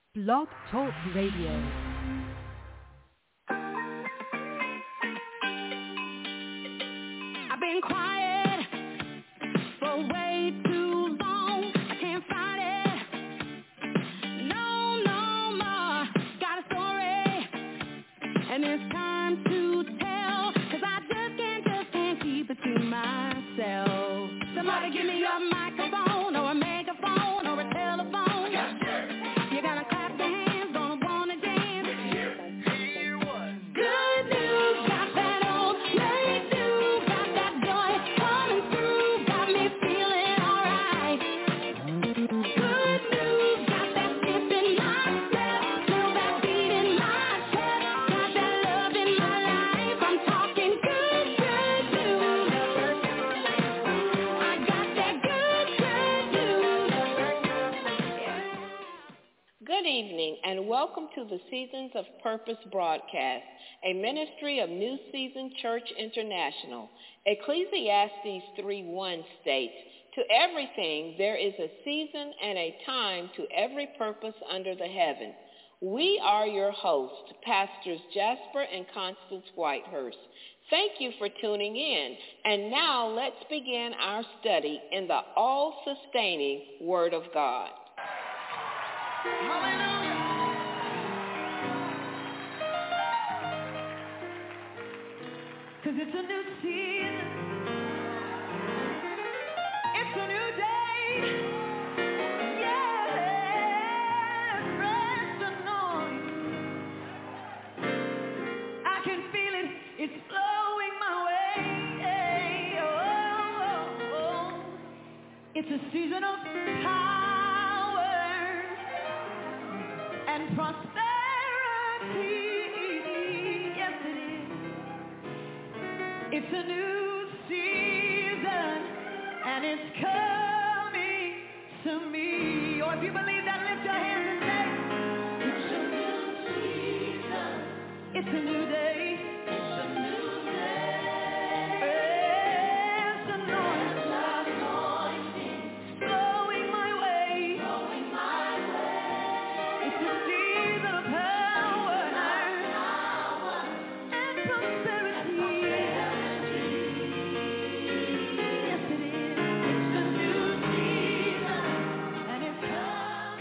Blog Talk Radio. I've been quiet for way too long. I can't fight it. No more. Got a story, and it's time to tell. 'Cause I just can't keep it to myself. Somebody give me a microphone or a megaphone or a telephone. You're gonna clap your hands, gonna wanna dance. Good news, got that old breakthrough, got that joy coming through, got me feeling alright. Good news, got that skip in my step, feel that beat in my chest, got that love in my life. I'm talking good news. I got that good news. Good evening and welcome to the Seasons of Purpose broadcast, a ministry of New Season Church International. Ecclesiastes 3:1 states, "To everything there is a season and a time to every purpose under the heaven." We are your hosts, Pastors Jasper and Constance Whitehurst. Thank you for tuning in. And now let's begin our study in the all-sustaining Word of God. Cause it's a new season, it's a new day, yeah, fresh anointing. I can feel it, it's flowing my way, oh. It's a season of power and prosperity, yes it is. It's a new season, and it's coming to me. Or if you believe that, lift your hands and say, it's a new season. It's a new day. It's a new day. It's anointing. Flowing my way. Flowing my way. It's a season of power and prosperity. Yes, it is. It's a new season, and it's coming.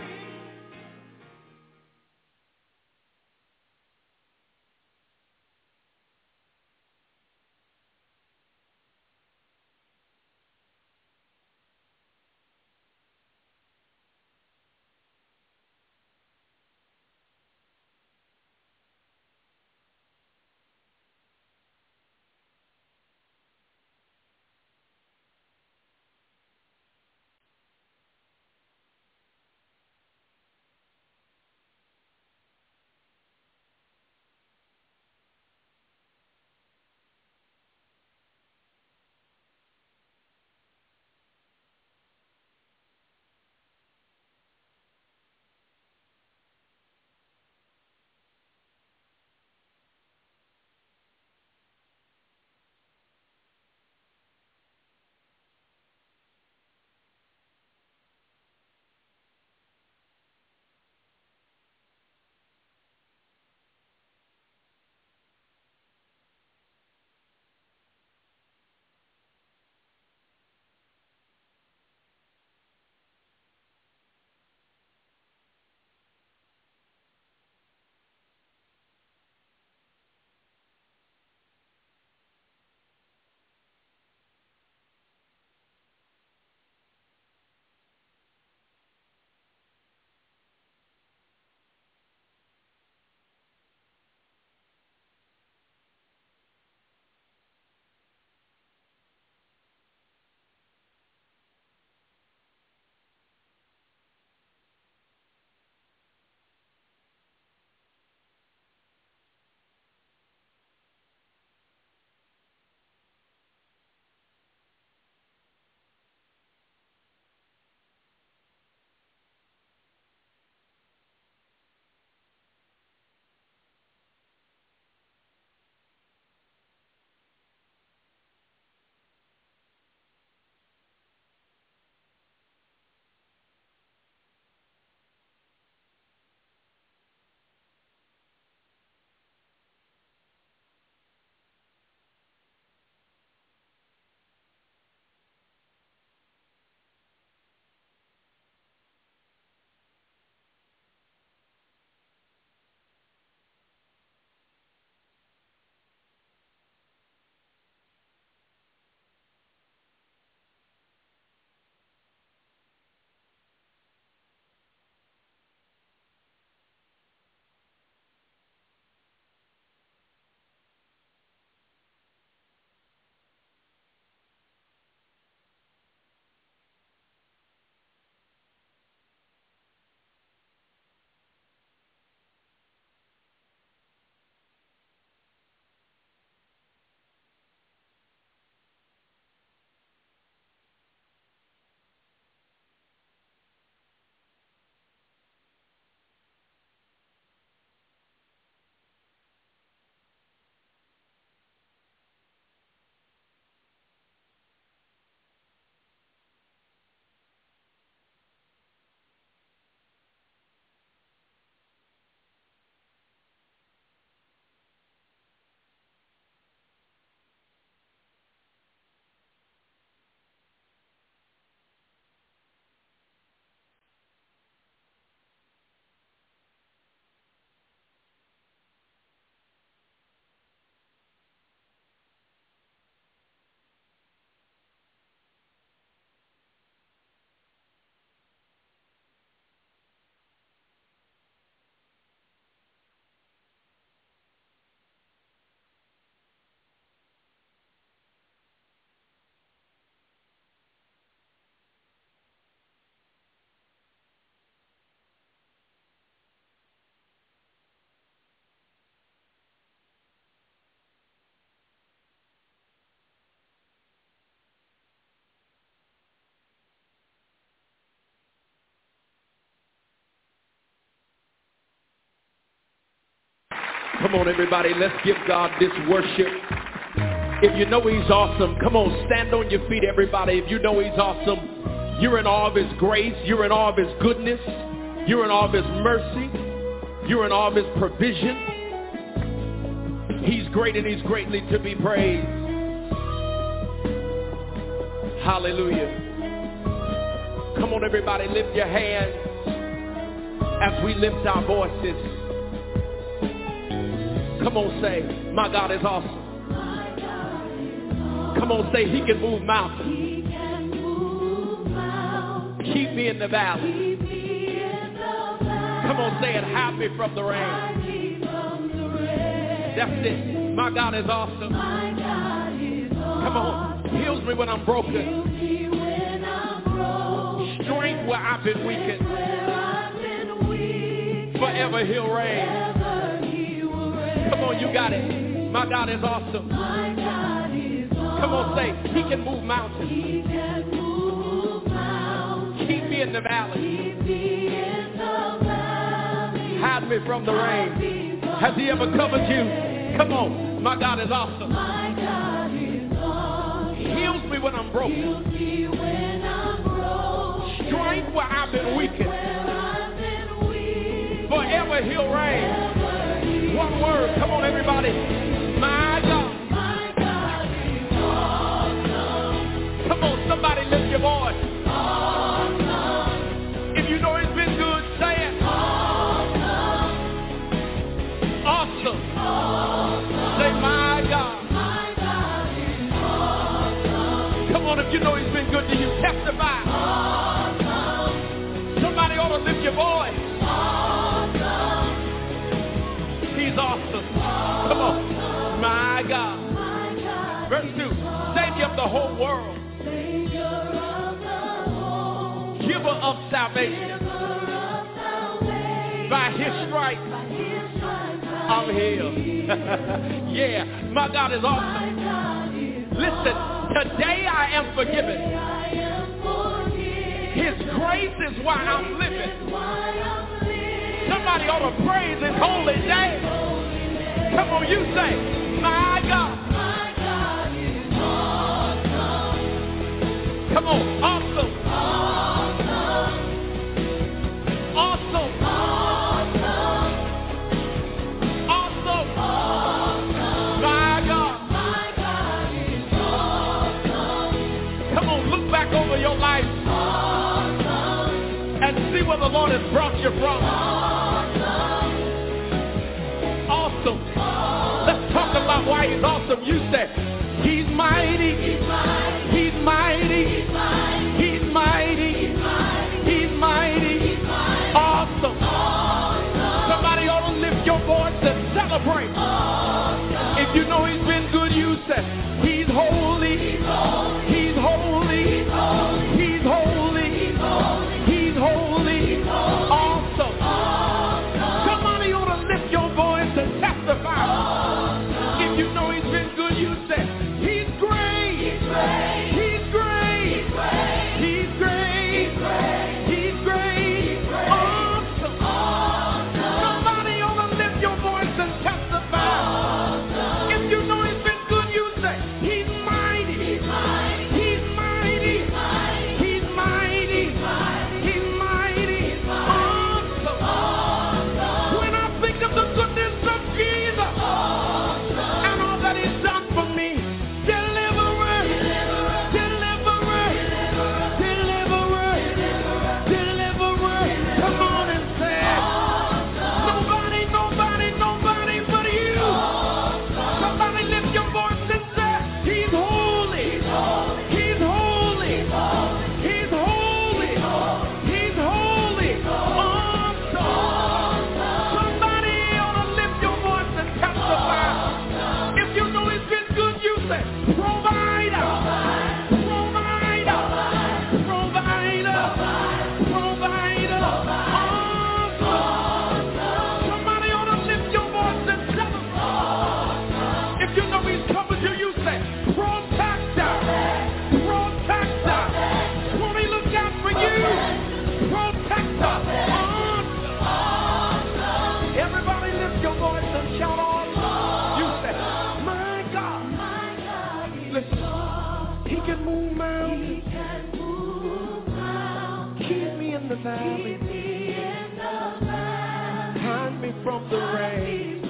Come on, everybody, let's give God this worship. If you know he's awesome, come on, stand on your feet, everybody. If you know he's awesome, you're in awe of his grace. You're in awe of his goodness. You're in awe of his mercy. You're in awe of his provision. He's great and he's greatly to be praised. Hallelujah. Come on, everybody, lift your hands as we lift our voices. Come on, say, my God is awesome. Come on, say, he can move mountains. Keep me in the valley. Come on, say it, hide me from the rain. That's it. My God is awesome. Come on, heals me when I'm broken. Strength where I've been weakened. Forever he'll reign. Come on, you got it. My God is awesome. Come on, say, he can move mountains. Keep me in the valley. Hide me from the rain. Has he ever covered you? Come on, my God is awesome. Heals me when I'm broken. Strength where I've been weakened. Forever he'll reign. One word, come on, everybody. My God. Come on, somebody lift your voice. If you know it's been good, say it. Awesome. Say, my God. Come on, if you know he's been good to you, testify. Somebody ought to lift your voice. He's awesome. Come on. My God. Verse 2. Savior of the whole world. Giver of salvation. By his stripes, I'm healed. Yeah, my God is awesome. Listen, today I am forgiven. His grace is why I'm living. Somebody ought to praise his holy name. Come on, you say, my God. Come on, awesome. Awesome. Awesome. My God. Come on, look back over your life and see where the Lord has brought you from. Awesome. Let's talk about why he's awesome. You say, he's mighty. He's mighty. He's mighty. He's mighty. Awesome. Somebody ought to lift your voice and celebrate. If you know he's been good, you say, he's holy. He's holy. He's holy. He's holy. Awesome. Somebody ought to lift your voice and testify. If you know he's been good, you say, he's great. He's great. He's great. He's great. He's great. Awesome. Somebody ought to lift your voice and testify. Hide me from the rain.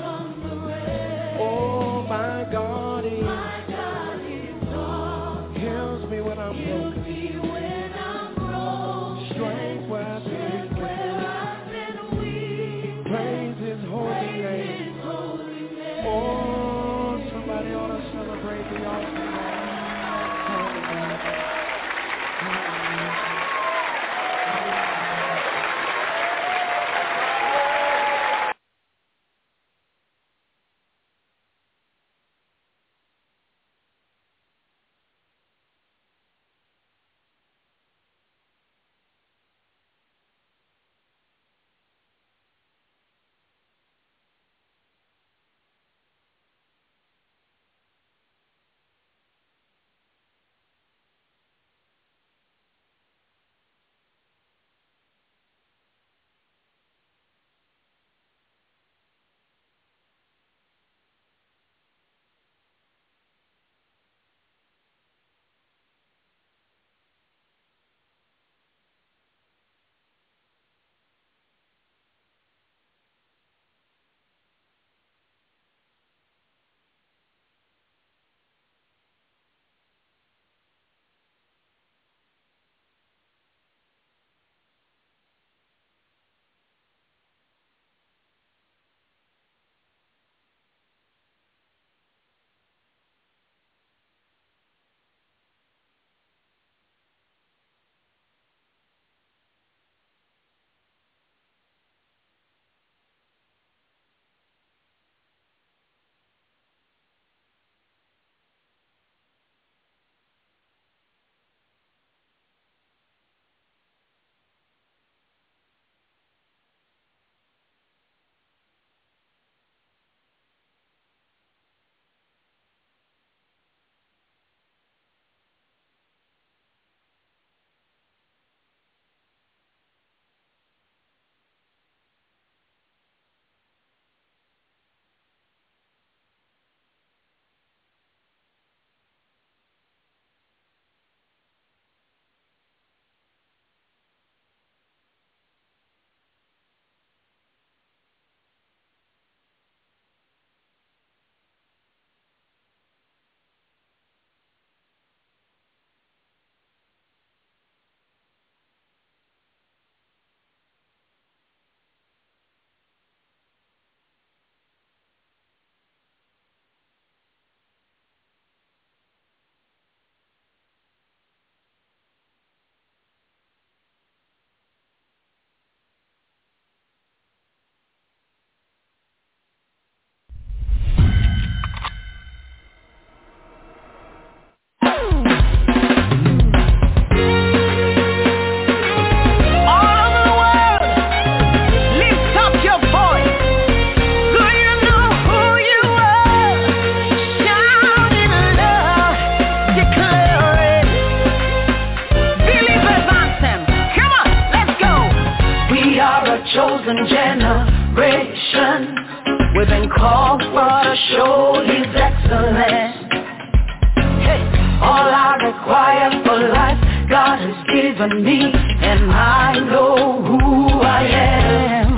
Oh, my God heals me when I'm broken. Strength where I've been weak. Praise His holy name. Oh, somebody ought to celebrate the awesome God. chosen generation. We've been called for to show His excellence. Hey, all I require for life, God has given me, and I know who I am.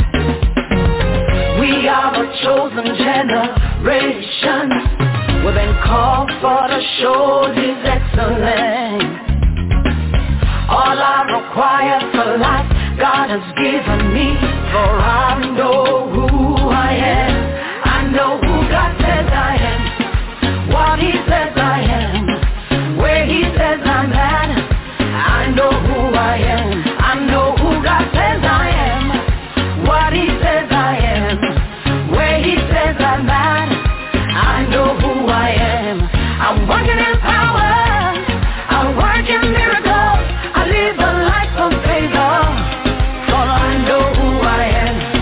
We are a chosen generation. We've been called for to show His excellence. All I require for life, God has given me, for I know who I am. I know who God says I am, what He says I am, where He says I'm at. I know who I am. I know who God says I am, what He says I am, where He says I'm at. I know who I am. I'm working in power, I work in miracles, I live a life of favor, for I know who I am.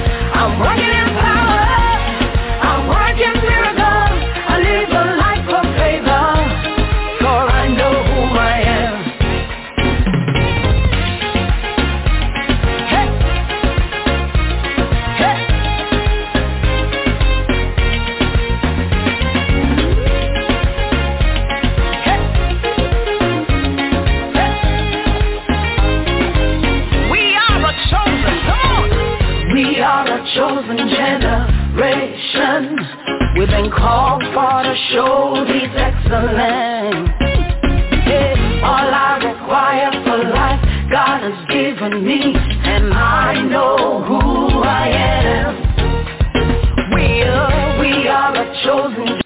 chosen generation. We've been called for to show He's excellent. Yeah, all I require for life, God has given me, and I know who I am. We are a chosen.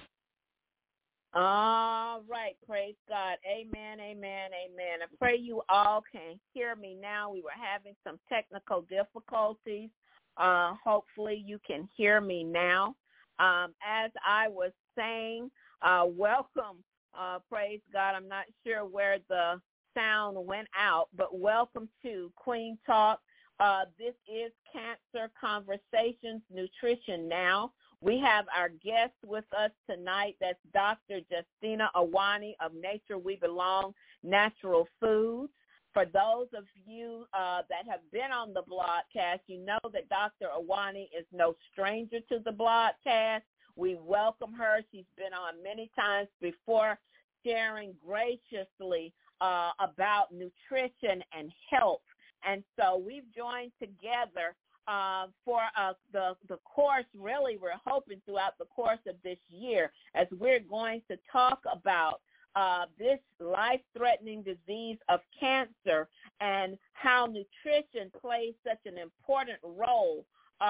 All right, praise God. Amen, amen, amen. I pray you all can hear me now. We were having some technical difficulties. Hopefully you can hear me now. As I was saying, welcome, praise God. I'm not sure where the sound went out, but welcome to Queen Talk. This is Cancer Conversations, Nutrition Now. We have our guest with us tonight. That's Dr. Justina Awani of Nature We Belong Natural Foods. For those of you that have been on the broadcast, you know that Dr. Awani is no stranger to the broadcast. We welcome her. She's been on many times before, sharing graciously about nutrition and health. And so we've joined together for the course, really, we're hoping throughout the course of this year, as we're going to talk about this life-threatening disease of cancer and how nutrition plays such an important role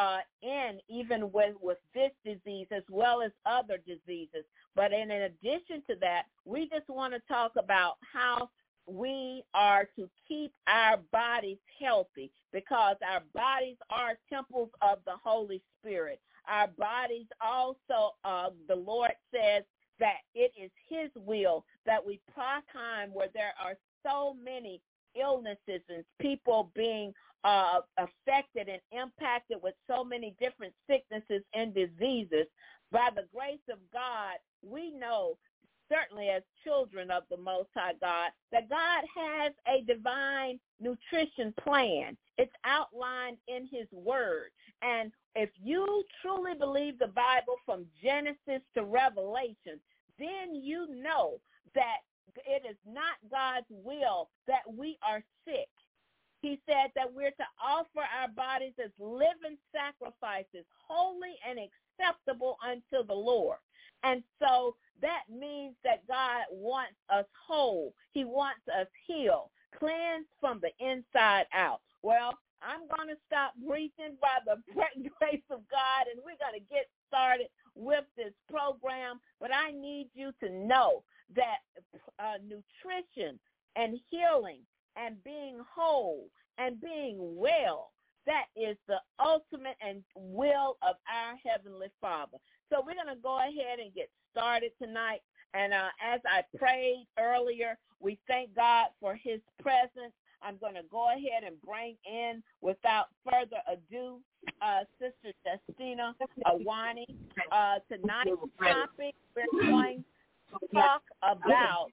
even with this disease as well as other diseases. But in addition to that, we just want to talk about how we are to keep our bodies healthy, because our bodies are temples of the Holy Spirit. Our bodies also, the Lord says that it is His will that we pass time where there are so many illnesses and people being affected and impacted with so many different sicknesses and diseases. By the grace of God, we know, certainly as children of the Most High God, that God has a divine nutrition plan. It's outlined in His Word. And if you truly believe the Bible from Genesis to Revelation, then you know that it is not God's will that we are sick. He said that we're to offer our bodies as living sacrifices, holy and acceptable unto the Lord. And so that means that God wants us whole. He wants us healed, cleansed from the inside out. Well, I'm going to stop preaching by the grace of God, and we're going to get started with this program. But I need you to know that nutrition and healing and being whole and being well, that is the ultimate and will of our Heavenly Father. So we're going to go ahead and get started tonight. And as I prayed earlier, we thank God for His presence. I'm going to go ahead and bring in, without further ado, Sister Justina Awani. Tonight's topic, we're going to talk about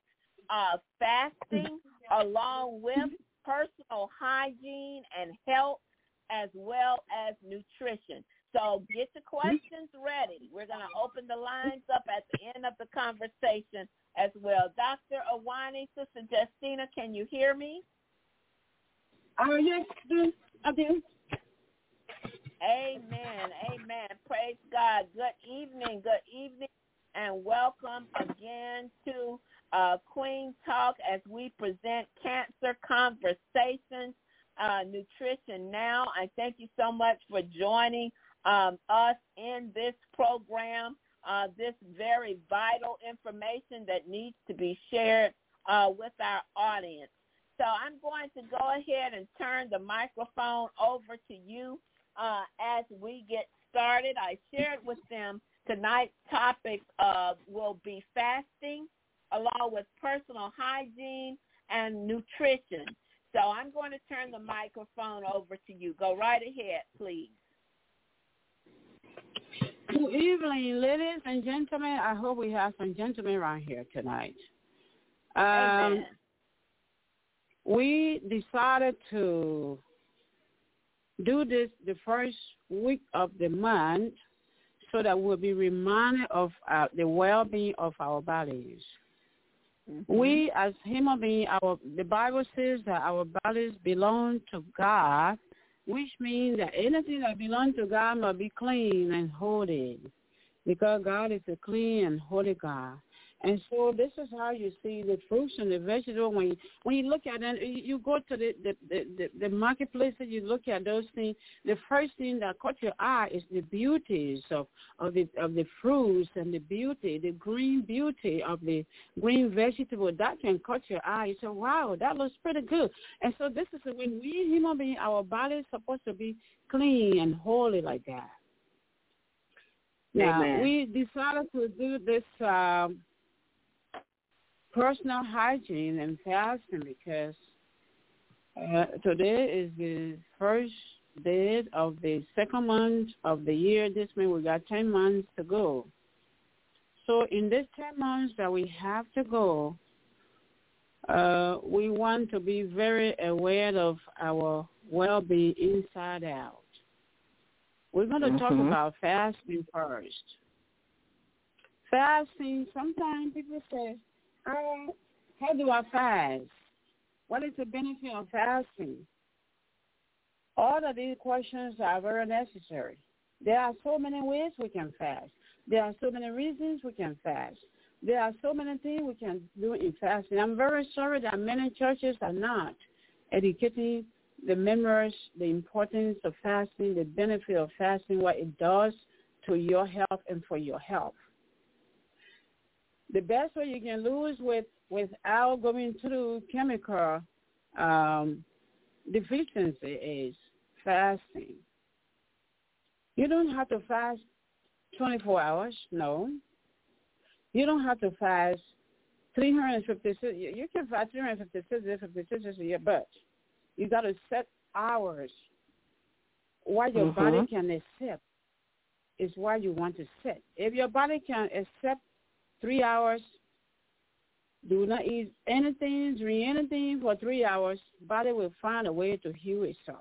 fasting along with personal hygiene and health, as well as nutrition. So get your questions ready. We're going to open the lines up at the end of the conversation as well. Dr. Awani, Sister Justina, can you hear me? Yes, I do. Amen, amen. Praise God. Good evening, and welcome again to Queen Talk as we present Cancer Conversations, Nutrition Now. I thank you so much for joining us in this program, this very vital information that needs to be shared with our audience. So I'm going to go ahead and turn the microphone over to you as we get started. I shared with them tonight's topic will be fasting, along with personal hygiene and nutrition. So I'm going to turn the microphone over to you. Go right ahead, please. Good evening, ladies and gentlemen. I hope we have some gentlemen around here tonight. Amen. We decided to do this the first week of the month so that we'll be reminded of the well-being of our bodies. Mm-hmm. We, as human beings, the Bible says that our bodies belong to God, which means that anything that belongs to God must be clean and holy, because God is a clean and holy God. And so this is how you see the fruits and the vegetables. When you look at it, you go to the marketplace and you look at those things. The first thing that caught your eye is the beauties of the fruits and the beauty, the green beauty of the green vegetable. That can catch your eye. You say, wow, that looks pretty good. And so this is when we human beings, our body is supposed to be clean and holy like that. Now, we decided to do this personal hygiene and fasting because today is the first day of the second month of the year. This means we got 10 months to go. So in this 10 months that we have to go, we want to be very aware of our well-being inside out. We're going to talk about fasting first. Fasting, sometimes people say, how do I fast? What is the benefit of fasting? All of these questions are very necessary. There are so many ways we can fast. There are so many reasons we can fast. There are so many things we can do in fasting. I'm very sorry that many churches are not educating the members the importance of fasting, the benefit of fasting, what it does to your health and for your health. The best way you can lose without going through chemical deficiency is fasting. You don't have to fast 24 hours, no. You don't have to fast 356. You can fast 356 a year, but you got to set hours. What your body can accept is what you want to set. If your body can accept 3 hours, do not eat anything, drink anything for 3 hours, body will find a way to heal itself.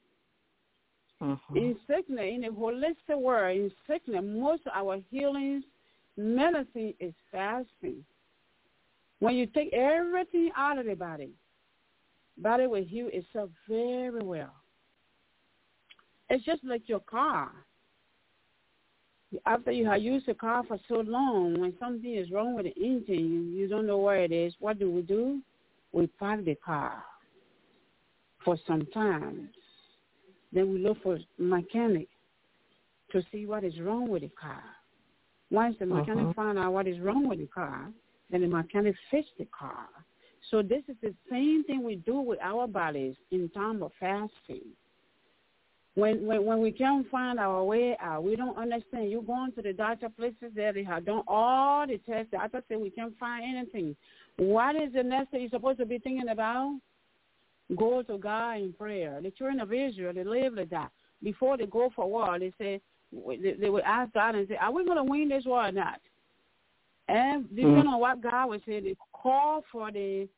In sickness, in the holistic world, in sickness, most of our healings, medicine is fasting. When you take everything out of the body will heal itself very well. It's just like your car. After you have used the car for so long, when something is wrong with the engine, you don't know where it is, what do? We park the car for some time. Then we look for a mechanic to see what is wrong with the car. Once the mechanic finds out what is wrong with the car, then the mechanic fixes the car. So this is the same thing we do with our bodies in time of fasting. When we can't find our way out, we don't understand. You're going to the doctor places there, they have done all the tests. The doctor said we can't find anything. What is the next thing you're supposed to be thinking about? Go to God in prayer. The children of Israel, they live like that. Before they go for war, they say, they would ask God and say, are we going to win this war or not? And depending on what God would say, they call for the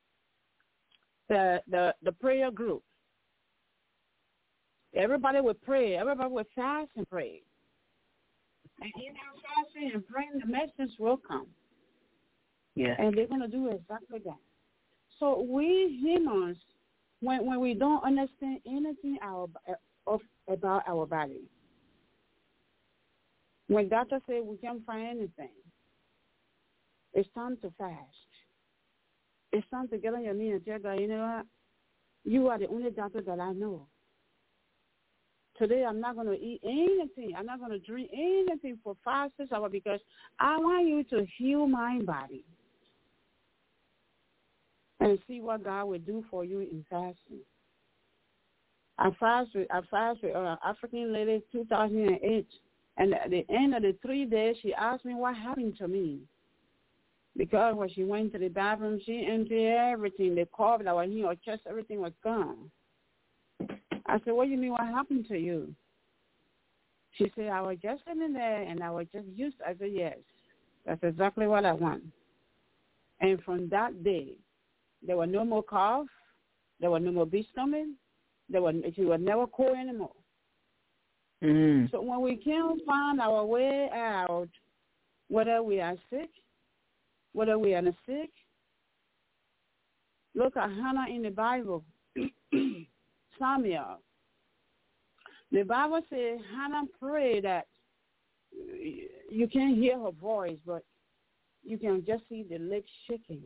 prayer group. Everybody would pray. Everybody would fast and pray. And in our fasting and praying, the message will come. Yeah. And they're going to do exactly that. So we humans, when we don't understand anything about our body, when doctors say we can't find anything, it's time to fast. It's time to get on your knee and tell God, you know what? You are the only doctor that I know. Today I'm not going to eat anything. I'm not going to drink anything for 5, 6 hours because I want you to heal my body and see what God will do for you in fasting. I fasted with an African lady 2008, and at the end of the 3 days, she asked me what happened to me. Because when she went to the bathroom, she emptied everything. The cough that was in her chest, everything was gone. I said, what do you mean, what happened to you? She said, I was just sitting there and I was just used. I said, yes, that's exactly what I want. And from that day, there was no more cough. There was no more big stomach. She was never cold anymore. So when we can't find our way out, whether we are sick, whether we are sick, look at Hannah in the Bible. Samuel. The Bible says Hannah prayed that you can't hear her voice, but you can just see the lips shaking.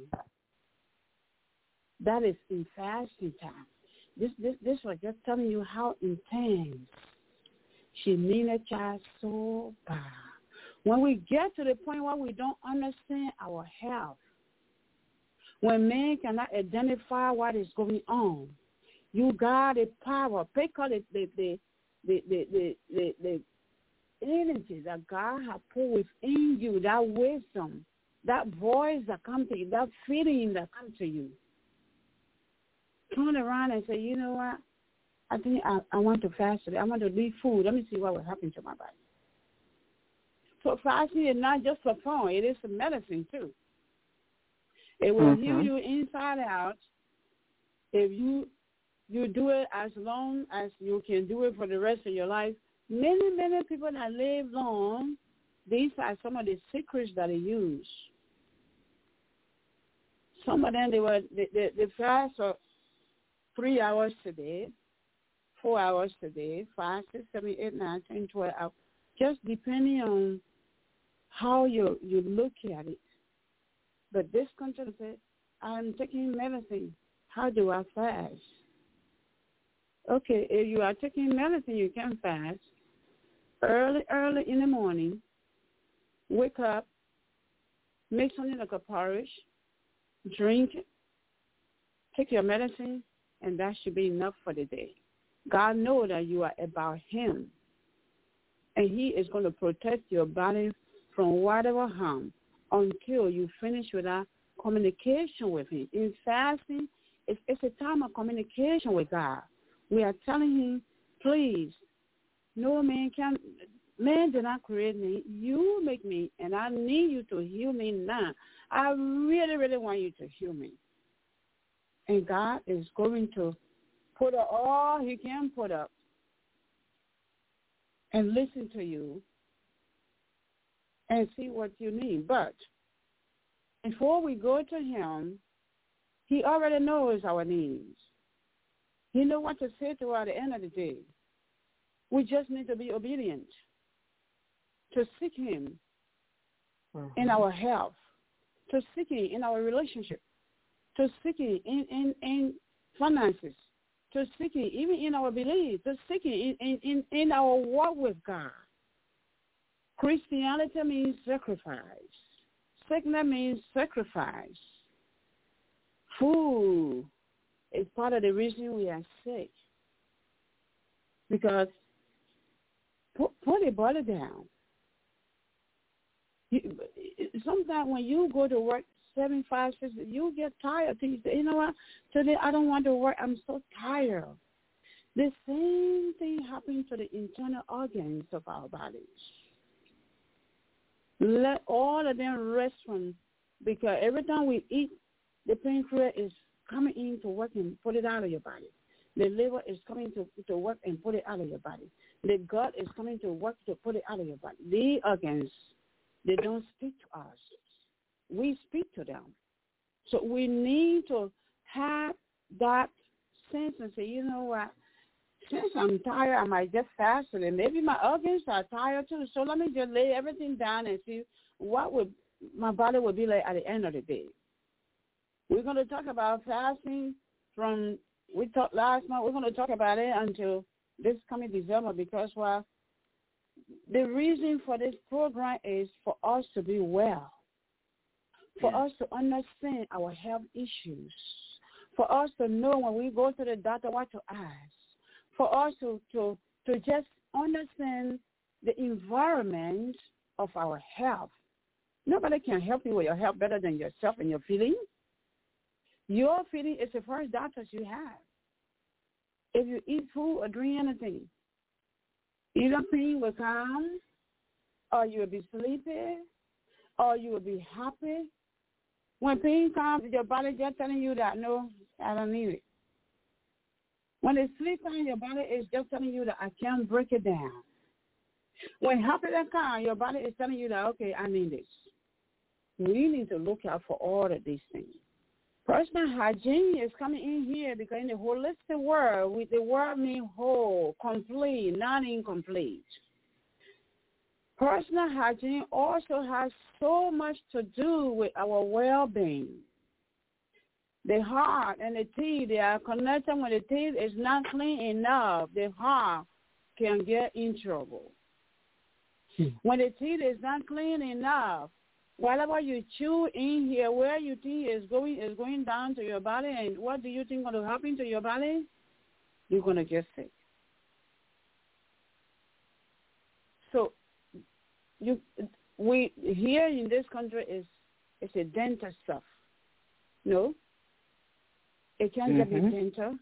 That is in fasting time. This was just telling you how intense she needed child so bad. When we get to the point where we don't understand our health, when man cannot identify what is going on, you got the power. Because the energy that God has put within you, that wisdom, that voice that comes to you, that feeling that comes to you. Turn around and say, you know what? I think I want to fast today. I want to leave food. Let me see what will happen to my body. So fasting is not just for fun. It is a medicine, too. It will heal you inside out if you do it as long as you can do it for the rest of your life. Many, many people that live long, these are some of the secrets that they use. Some of them, they fast for 3 hours today, 4 hours today, 5, 6, 7, 8, 9, 10, 12 hours, just depending on how you look at it. But this country said, I'm taking medicine. How do I fast? Okay, if you are taking medicine, you can fast. Early in the morning, wake up, make something like a porridge, drink it, take your medicine, and that should be enough for the day. God knows that you are about him, and he is going to protect your body from whatever harm until you finish with that communication with him. In fasting, it's a time of communication with God. We are telling him, please, no man did not create me. You make me, and I need you to heal me now. I really, really want you to heal me. And God is going to put up all he can put up and listen to you and see what you need. But before we go to him, he already knows our needs. He knows what to say to us at the end of the day. We just need to be obedient, to seek him in our health, to seek him in our relationship, to seek him in finances, to seek him even in our beliefs, to seek him in our walk with God. Christianity means sacrifice. Sickness means sacrifice. Food is part of the reason we are sick. Because put the body down. Sometimes when you go to work 7, 5, 6, you get tired. You say, you know what? Today I don't want to work. I'm so tired. The same thing happens to the internal organs of our bodies. Let all of them rest from, because every time we eat, the pancreas is coming in to work and put it out of your body. The liver is coming to work and put it out of your body. The gut is coming to work to put it out of your body. The organs, they don't speak to us. We speak to them. So we need to have that sense and say, you know what, since I'm tired, I might just fast today. Maybe my organs are tired too, so let me just lay everything down and see what would my body would be like at the end of the day. We're going to talk about fasting from, we talked last month, we're going to talk about it until this coming December, because, well, the reason for this program is for us to be well, for us to understand our health issues, for us to know when we go to the doctor what to ask, for us to just understand the environment of our health. Nobody can help you with your health better than yourself and your feeling. Your feeling is the first doctor you have. If you eat food or drink anything, either pain will come, or you will be sleepy, or you will be happy. When pain comes, your body just telling you that, no, I don't need it. When it's sleep time, your body is just telling you that I can't break it down. When happiness comes, your body is telling you that, okay, I need this. We need to look out for all of these things. Personal hygiene is coming in here because in the holistic world, with the word means whole, complete, not incomplete. Personal hygiene also has so much to do with our well-being. The heart and the teeth, they are connected. When the teeth is not clean enough, the heart can get in trouble. When the teeth is not clean enough, whatever you chew in here, where your teeth is going down to your body, and what do you think going to happen to your body? You're going to get sick. So we here in this country it's a dental stuff. No, it can't just be dental.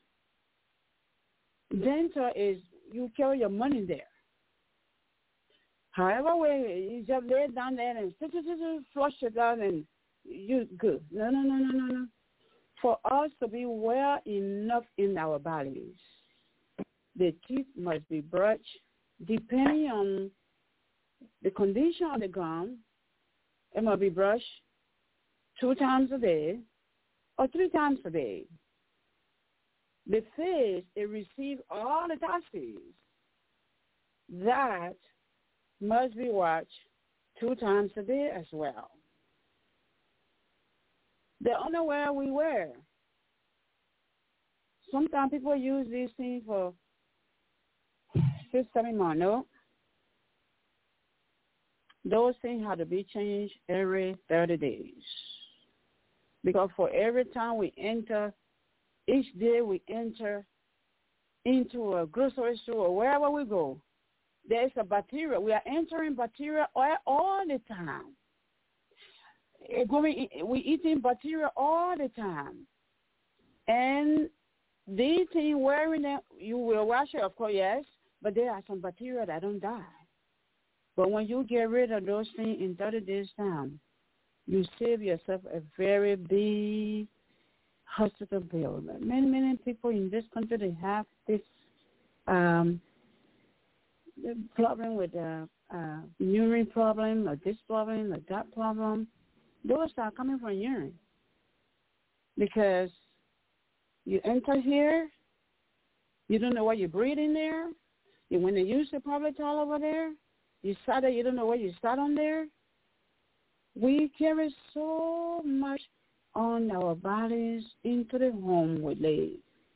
Dental is you carry your money there. However way you just lay it down there and flush it out and you good. No. For us to be well enough in our bodies, the teeth must be brushed depending on the condition of the gum. It must be brushed 2 times a day or 3 times a day. The face, it receives all the toxins that must be washed 2 times a day as well. The underwear we wear, sometimes people use these things for 6-7 months. No, those things have to be changed every 30 days. Because for every time we enter, each day we enter into a grocery store or wherever we go, there's a bacteria. We are entering bacteria all the time. We're eating bacteria all the time. And these things wearing them, you will wash it, of course, yes, but there are some bacteria that don't die. But when you get rid of those things in 30 days' time, you save yourself a very big hospital bill. Many people in this country, they have this problem with urine problem or this problem or that problem. Those are coming from urine. Because you enter here, you don't know what you breathe in there. When they use the public toilet over there, you sat there, you don't know what you sat on there. We carry so much on our bodies into the home we live.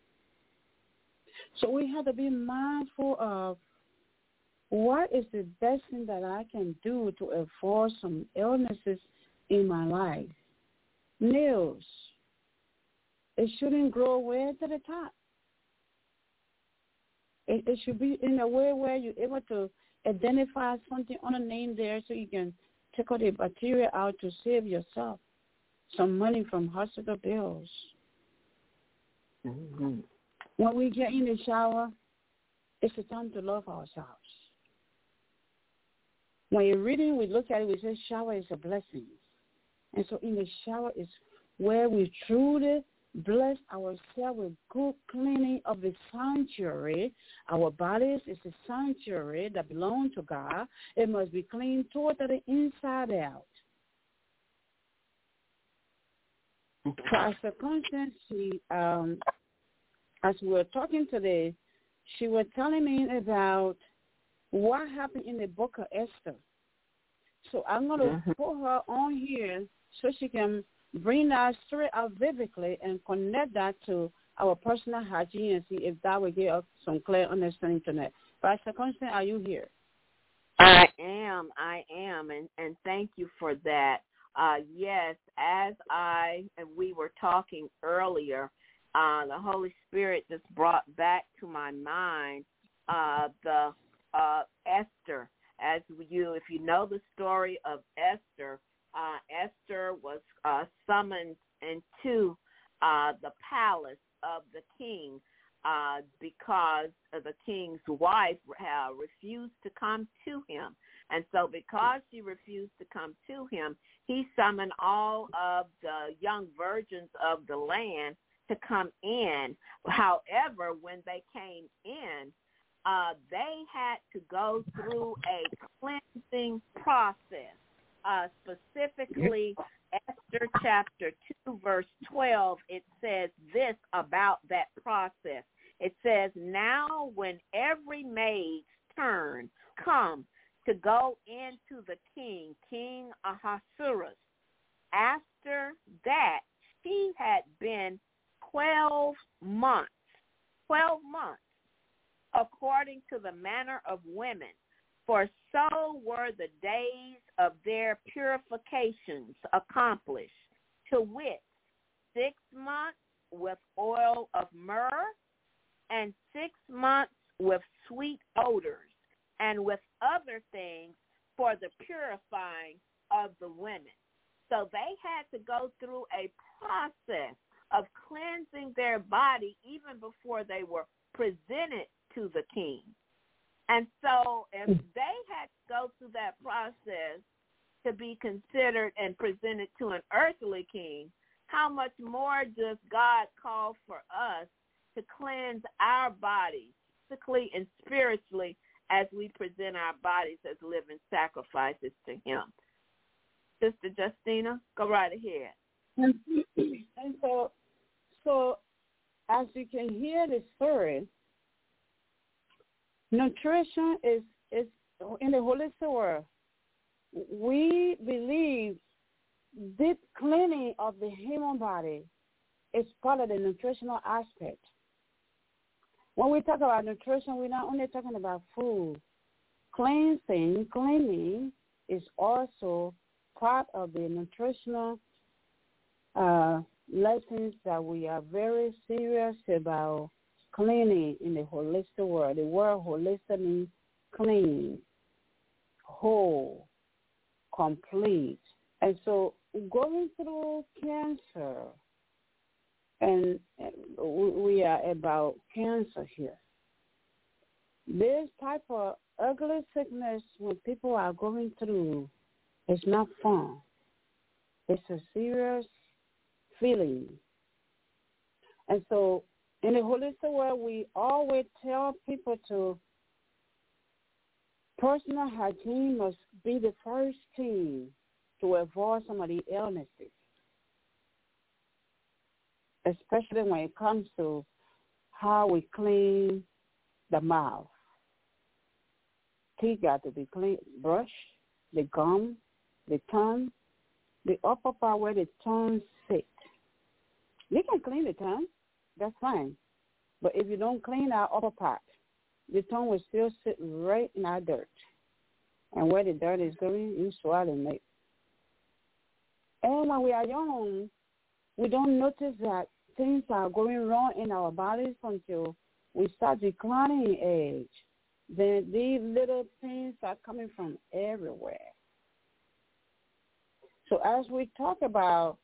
So we have to be mindful of what is the best thing that I can do to avoid some illnesses in my life. Nails, it shouldn't grow way to the top. It should be in a way where you're able to identify something on a name there so you can take all the bacteria out to save yourself some money from hospital bills. Mm-hmm. When we get in the shower, it's a time to love ourselves. When you're reading, we look at it, we say shower is a blessing. And so in the shower is where we truly bless ourselves with good cleaning of the sanctuary. Our bodies is a sanctuary that belongs to God. It must be cleaned totally inside out. Pastor Constance, she, as we were talking today, she was telling me about what happened in the book of Esther. So I'm going to put her on here so she can bring that story out vividly and connect that to our personal hygiene and see if that will give us some clear understanding tonight. Pastor Constance, are you here? I am, and thank you for that. Yes, as we were talking earlier, the Holy Spirit just brought back to my mind the Esther. As if you know the story of Esther, Esther was summoned into the palace of the king because the king's wife refused to come to him. And so because she refused to come to him, he summoned all of the young virgins of the land to come in. However, when they came in, they had to go through a cleansing process, specifically Esther chapter 2, verse 12, it says this about that process. It says, now when every maid's turn comes to go into the king, King Ahasuerus, after that, she had been 12 months, according to the manner of women. For so were the days of their purifications accomplished, to wit, 6 months with oil of myrrh, and 6 months with sweet odors, and with other things for the purifying of the women. So they had to go through a process of cleansing their body even before they were presented to the king. And so if they had to go through that process to be considered and presented to an earthly king, how much more does God call for us to cleanse our bodies, physically and spiritually, as we present our bodies as living sacrifices to him? Sister Justina, go right ahead. And so as you can hear the story, nutrition is in the holistic world. We believe deep cleaning of the human body is part of the nutritional aspect. When we talk about nutrition, we're not only talking about food. Cleaning is also part of the nutritional lessons that we are very serious about cleaning in the holistic world. The word holistic means clean, whole, complete. And so going through cancer, and we are about cancer here. This type of ugly sickness when people are going through is not fun. It's a serious feeling. And so in the holistic world, we always tell people to personal hygiene must be the first thing to avoid some of the illnesses, especially when it comes to how we clean the mouth. Teeth got to be clean, brush, the gum, the tongue, the upper part where the tongue sits. You can clean the tongue, that's fine. But if you don't clean our upper part, the tongue will still sit right in our dirt. And where the dirt is going, you swallow it. And when we are young, we don't notice that things are going wrong in our bodies until we start declining in age. Then these little things are coming from everywhere. So as we talk about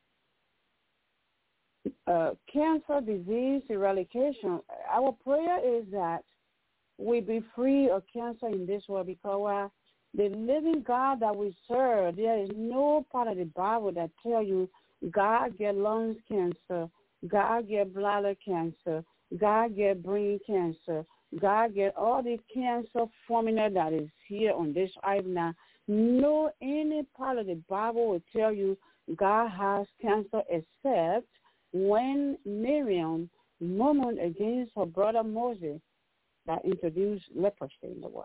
cancer disease eradication, our prayer is that we be free of cancer in this world, because the living God that we serve, there is no part of the Bible that tell you God get lungs cancer, God get bladder cancer, God get brain cancer, God get all the cancer formula that is here on this earth now. No any part of the Bible will tell you God has cancer, except when Miriam murmured against her brother Moses that introduced leprosy in the world.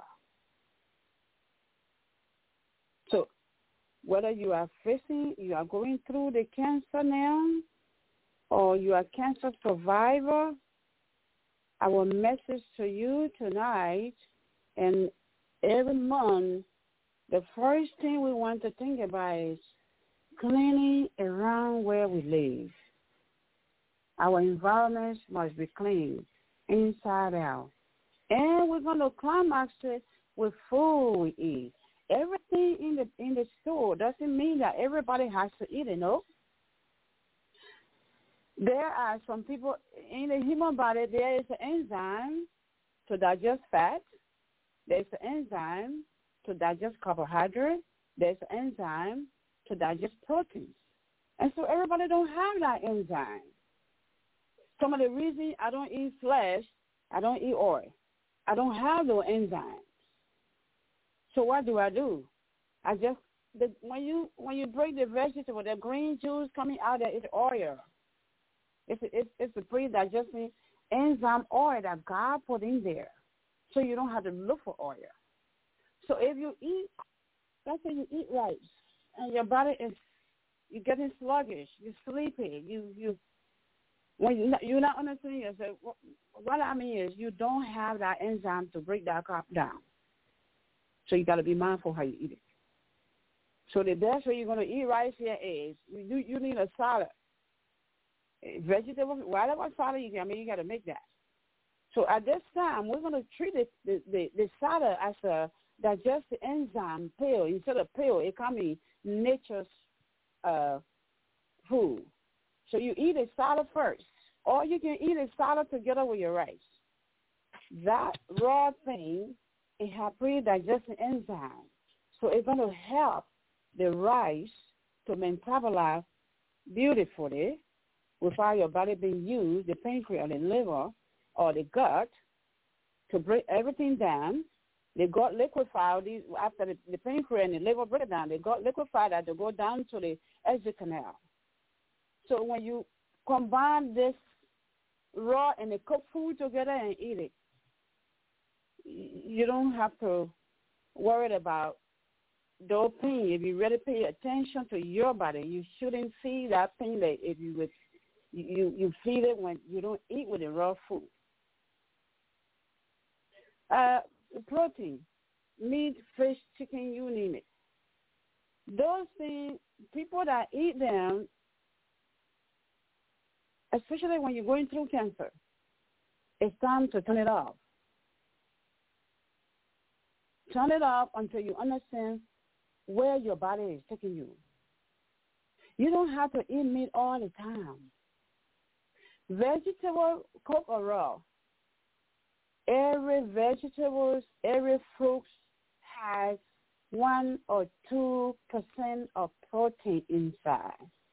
So whether you are going through the cancer now, or you are a cancer survivor, our message to you tonight and every month, the first thing we want to think about is cleaning around where we live. Our environment must be clean, inside out. And we're going to climax it with food we eat. Everything in the store doesn't mean that everybody has to eat it, no? There are some people in the human body, there is an enzyme to digest fat. There's an enzyme to digest carbohydrates. There's an enzyme to digest proteins. And so everybody don't have that enzyme. Some of the reason I don't eat flesh, I don't eat oil. I don't have those enzymes. So what do? I just when you break the vegetable, the green juice coming out there is oil. It's a pre-digesting enzyme oil that God put in there, so you don't have to look for oil. So if you eat, let's say you eat rice, and your body you're getting sluggish, you're sleepy, you're not understanding yourself. What I mean is you don't have that enzyme to break that crop down. So you got to be mindful how you eat it. So the best way you're going to eat rice here is you need a salad. Vegetable, whatever salad you get, you got to make that. So at this time, we're going to treat the salad as a digestive enzyme pill. Instead of pill, it can be nature's food. So you eat a salad first, or you can eat a salad together with your rice. That raw thing, it has pre-digesting enzyme. So it's going to help the rice to metabolize beautifully without your body being used, the pancreas, the liver, or the gut, to break everything down. The gut liquefied after the pancreas and the liver break it down. The gut liquefied that to go down to the exit canal. So when you combine this raw and the cooked food together and eat it, you don't have to worry about those pain. If you really pay attention to your body, you shouldn't see that pain that if you would you feel it when you don't eat with the raw food. Protein, meat, fish, chicken, you name it. Those things, people that eat them, especially when you're going through cancer, it's time to turn it off. Turn it off until you understand where your body is taking you. You don't have to eat meat all the time. Vegetable, cooked or raw, every vegetables, every fruit has 1 or 2% of protein inside.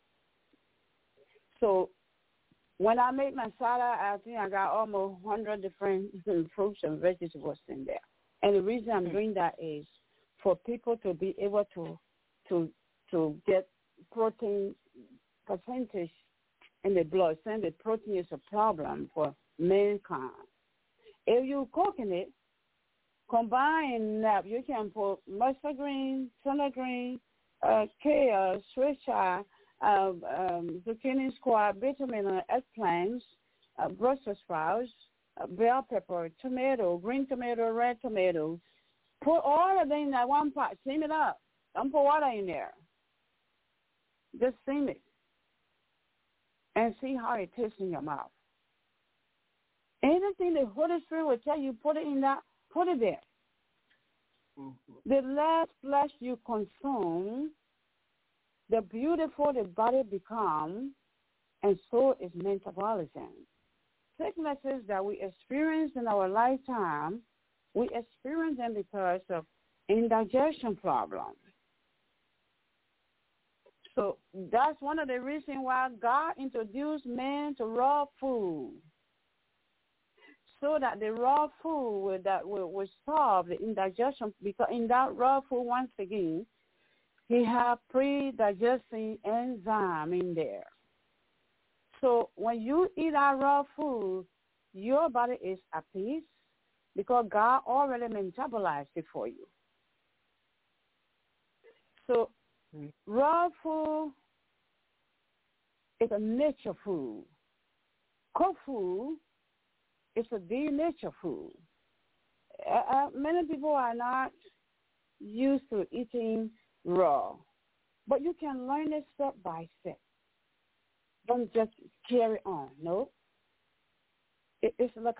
So when I make my salad, I think I got almost 100 different fruits and vegetables in there. And the reason I'm doing that is for people to be able to get protein percentage in the blood, saying that protein is a problem for mankind. If you're cooking it, combine that. You can put mustard green, turnip green, kale, Swiss chard, zucchini squash, bitter melon, eggplants, Brussels sprouts, bell pepper, tomato, green tomato, red tomato. Put all of them in that one pot. Steam it up. Don't put water in there. Just steam it and see how it tastes in your mouth. Anything the Holy Spirit will tell you, put it in that, put it there. Mm-hmm. The less flesh you consume, the beautiful the body becomes, and so is metabolism. Sicknesses that we experience in our lifetime, we experience them because of indigestion problems. So that's one of the reasons why God introduced man to raw food, so that the raw food will solve the indigestion, because in that raw food, once again, he has pre-digesting enzyme in there. So when you eat our raw food, your body is at peace because God already metabolized it for you. So raw food is a nature food. Cooked food is a denatured food. Many people are not used to eating raw, but you can learn it step by step. Don't just carry on. No, it's like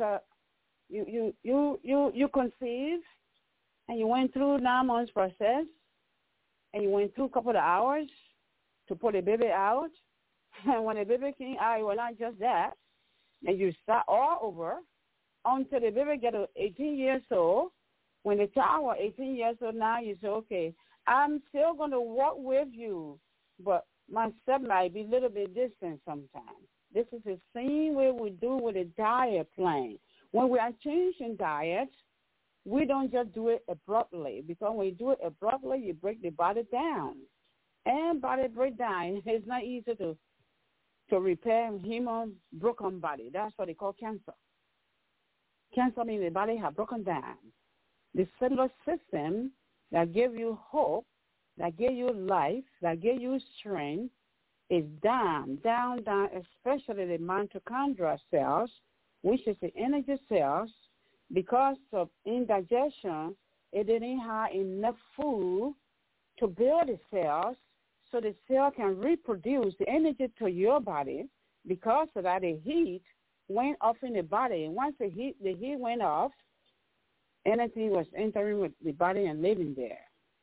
you conceive, and you went through 9 months process, and you went through a couple of hours to put the baby out, and when the baby came out, it was not just that, and you start all over until the baby get 18 years old. When the child was 18 years old, now you say, okay, I'm still going to work with you, but my step might be a little bit distant sometimes. This is the same way we do with a diet plan. When we are changing diet, we don't just do it abruptly, because when you do it abruptly, you break the body down. And body breakdown, it's not easy to repair human broken body. That's what they call cancer. Cancer means the body has broken down. The cellular system that gives you hope, that gives you life, that gives you strength, is down, especially the mitochondrial cells, which is the energy cells. Because of indigestion, it didn't have enough food to build the cells so the cell can reproduce the energy to your body. Because of that, the heat went off in the body. And once the heat went off, energy was entering with the body and living there.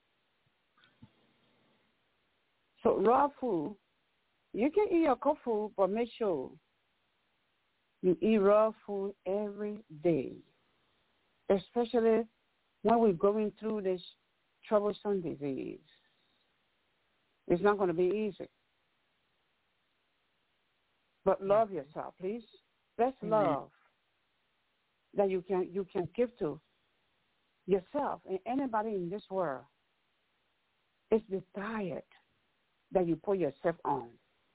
So raw food, you can eat your cooked food, but make sure you eat raw food every day, especially when we're going through this troublesome disease. It's not going to be easy. But love yourself, please. Best love that you can give to yourself and anybody in this world is the diet that you put yourself on.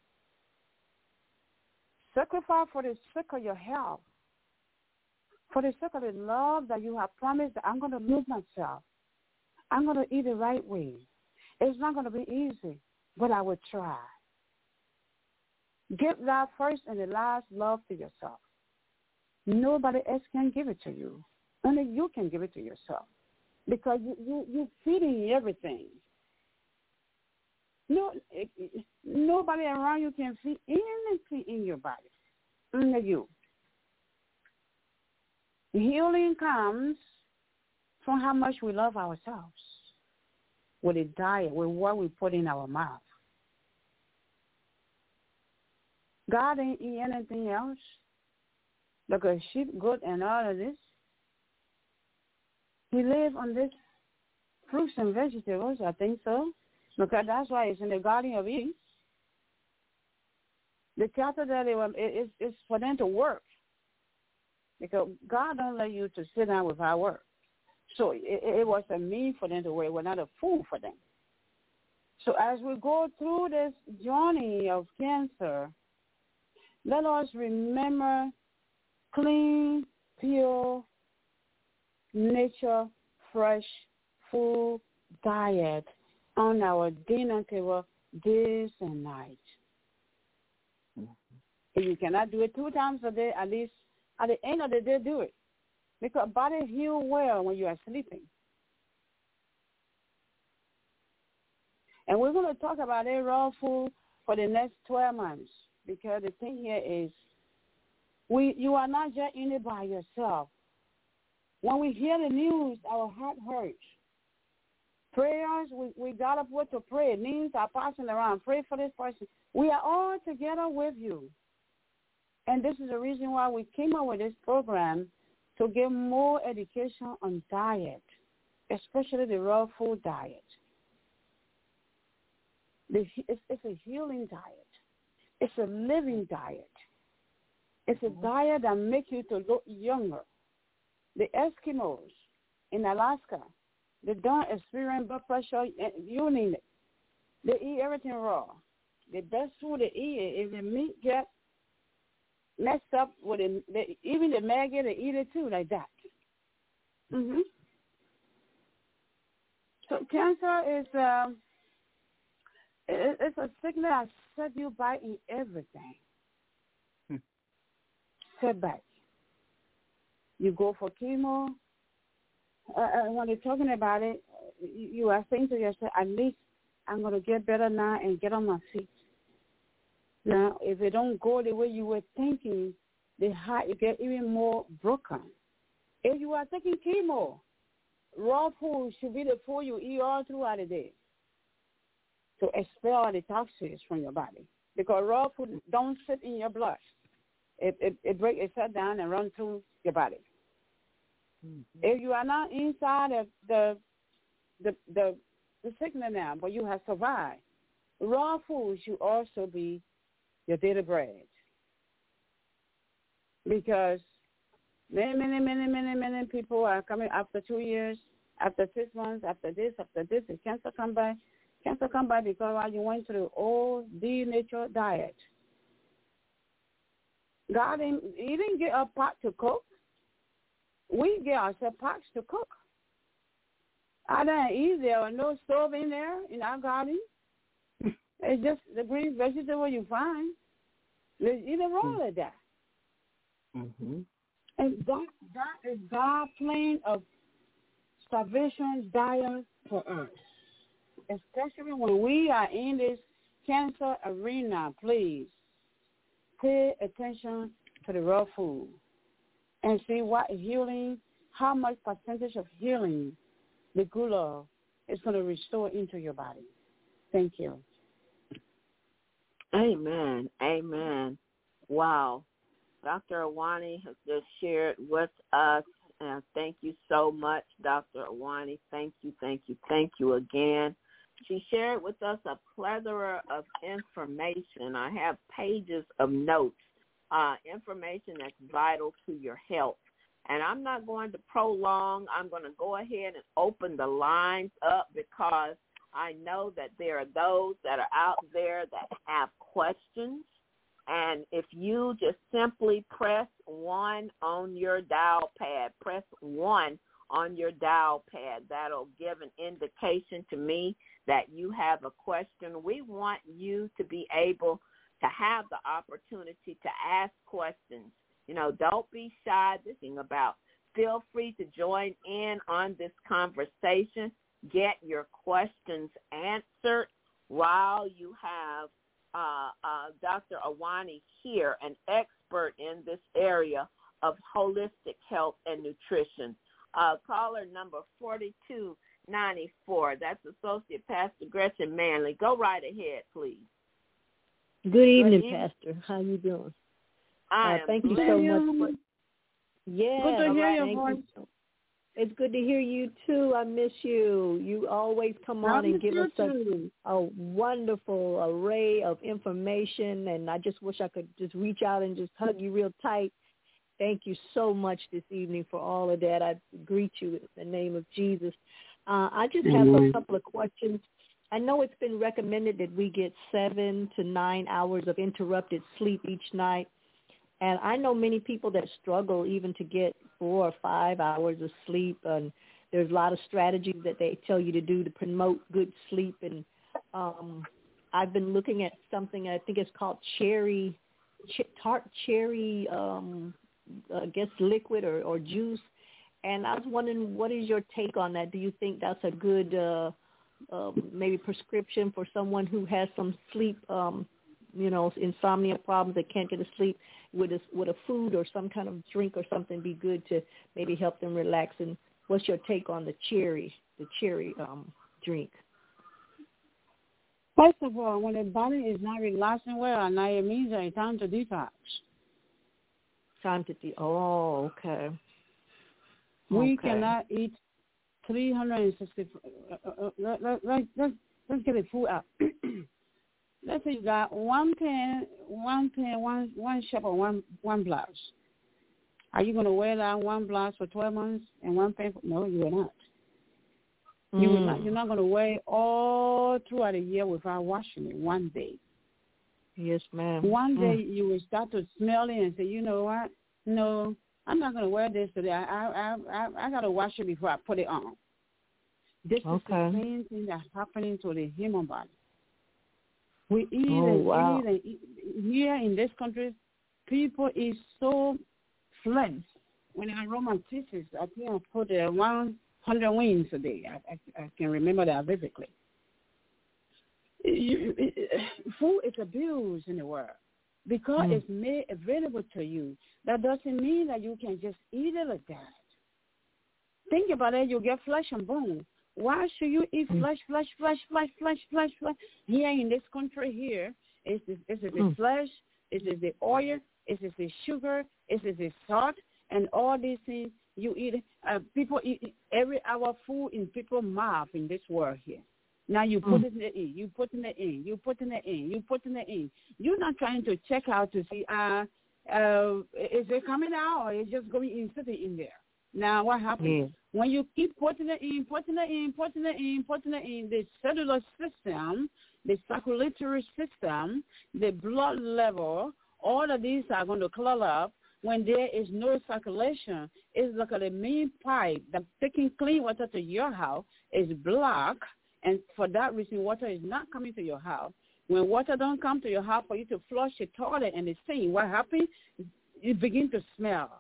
Sacrifice for the sake of your health, for the sake of the love that you have promised that I'm going to lose myself. I'm going to eat the right way. It's not going to be easy, but I will try. Give that first and the last love to yourself. Nobody else can give it to you. Only you can give it to yourself, because you're feeding everything. Nobody around you can feed anything in your body. Only you. Healing comes from how much we love ourselves, with a diet, with what we put in our mouth. God ain't eat anything else, like a sheep, goat, and all of this. He lives on this fruits and vegetables, I think so, because that's why it's in the Garden of Eden. The cattle that it's for them to work, because God don't let you to sit down without work. So it was a means for them to work, it was not a food for them. So as we go through this journey of cancer, let us remember clean, pure, nature, fresh food diet on our dinner table days and nights. If you cannot do it 2 times a day, at least at the end of the day, do it. Because body heals well when you are sleeping. And we're going to talk about raw food for the next 12 months, because the thing here is you are not just in it by yourself. When we hear the news, our heart hurts. Prayers, we got up with to pray. Names are passing around. Pray for this person. We are all together with you. And this is the reason why we came up with this program, to give more education on diet, especially the raw food diet. It's a healing diet. It's a living diet. It's a diet that makes you to look younger. The Eskimos in Alaska, they don't experience blood pressure, you name it. They eat everything raw. The best food they eat, if the meat gets messed up with it, even the maggot, they eat it too, like that. Mm-hmm. So cancer is it's a sickness that set you back in everything. Set back. You go for chemo. When you're talking about it, you are saying to yourself, at least I'm going to get better now and get on my feet. Now, if it don't go the way you were thinking, the heart you get even more broken. If you are taking chemo, raw food should be the food you eat all throughout the day to expel the toxins from your body. Because raw food don't sit in your blood. It breaks itself down and runs through your body. Mm-hmm. If you are not inside of the sickness now, but you have survived, raw food should also be your daily bread. Because Many people are coming after 2 years, after 6 months, after this, the cancer come by. Cancer come by because you went through all denatured diet. God, He didn't get a pot to cook. We get ourselves pots to cook. I don't eat. There are no stove in there in our garden. It's just the green vegetable you find. There's either wrong with that. Mm-hmm. And that is God's plan of starvation diet for us. Especially when we are in this cancer arena, please pay attention to the raw food and see what healing, how much percentage of healing the good Lord is going to restore into your body. Thank you. Amen. Amen. Wow. Dr. Awani has just shared with us, and thank you so much, Dr. Awani. Thank you again. She shared with us a plethora of information. I have pages of notes, information that's vital to your health. And I'm not going to prolong. I'm going to go ahead and open the lines up because I know that there are those that are out there that have questions. And if you just simply press 1 on your dial pad, press 1 on your dial pad, that'll give an indication to me that you have a question. We want you to be able to have the opportunity to ask questions. You know, don't be shy. This thing about feel free to join in on this conversation. Get your questions answered while you have Dr. Awani here, an expert in this area of holistic health and nutrition. Caller number 4294. That's Associate Pastor Gretchen Manley. Go right ahead, please. Good evening, Pastor. How you doing? Thank you so much. Good to hear your voice. It's good to hear you, too. I miss you. You always come on and give us a wonderful array of information, and I just wish I could just reach out and just hug you real tight. Thank you so much this evening for all of that. I greet you in the name of Jesus. I just have a couple of questions. I know it's been recommended that we get 7 to 9 hours of interrupted sleep each night. And I know many people that struggle even to get 4 or 5 hours of sleep. And there's a lot of strategies that they tell you to do to promote good sleep. And I've been looking at something, I think it's called tart cherry, I guess liquid or juice. And I was wondering, what is your take on that? Do you think that's a good maybe prescription for someone who has some sleep insomnia problems that can't get to sleep? Would a food or some kind of drink or something be good to maybe help them relax? And what's your take on the cherry drink? First of all, when the body is not relaxing well, now it means that it's time to detox. Oh, okay. We cannot eat 360. Let's get the food out. Let's say you got one pan, one shop, or one blouse. Are you going to wear that one blouse for 12 months and one pan? No, you are not. You will not. You're not going to wear it all throughout the year without washing it one day. Yes, ma'am. One day you will start to smell it and say, you know what? No, I'm not going to wear this today. I got to wash it before I put it on. This is the same thing that's happening to the human body. We eat and eat. Here in this country, people eat so flesh. When I wrote my thesis, I think I put 100 wings a day. I can remember that vividly. Food is abused in the world because it's made available to you. That doesn't mean that you can just eat it like that. Think about it. You get flesh and bone. Why should you eat flesh? Here in this country here, is the flesh, is the oil, is the sugar, is the salt, and all these things you eat. People eat every hour food in people's mouth in this world here. Now you put it in, you putting it in. You're not trying to check out to see, is it coming out, or is it just going in, sitting in there? Now, what happens? When you keep putting it in, the cellular system, the circulatory system, the blood level, all of these are going to clog up. When there is no circulation, it's like the main pipe that's taking clean water to your house is blocked, and for that reason, water is not coming to your house. When water don't come to your house for you to flush the toilet and the sink, what happens? You begin to smell.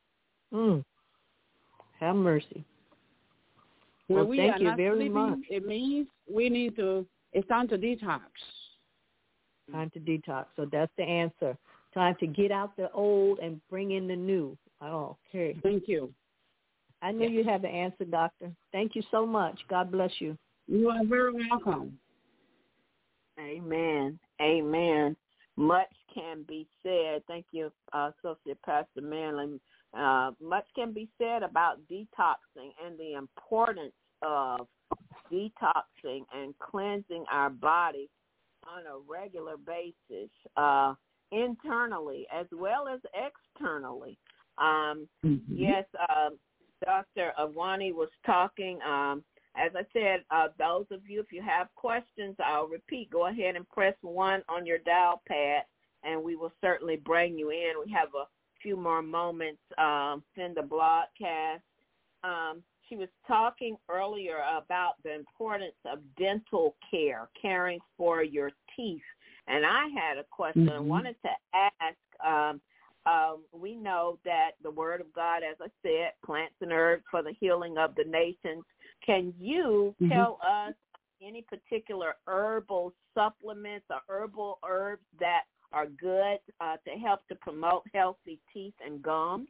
Have mercy. When well, thank you very sleeping, much. It means it's time to detox. Time to detox. So that's the answer. Time to get out the old and bring in the new. Oh, okay. Thank you. I knew you had the answer, Doctor. Thank you so much. God bless you. You are very welcome. Amen. Amen. Much can be said. Thank you, Associate Pastor Manley. Much can be said about detoxing and the importance of detoxing and cleansing our body on a regular basis, internally as well as externally. Yes, Dr. Awani was talking. As I said, those of you, if you have questions, I'll repeat, go ahead and press 1 on your dial pad, and we will certainly bring you in. We have a few more moments in the broadcast. She was talking earlier about the importance of dental care, caring for your teeth. And I had a question. I wanted to ask, we know that the Word of God, as I said, plants and herbs for the healing of the nations. Can you tell us any particular herbal supplements or herbal herbs that are good to help to promote healthy teeth and gums?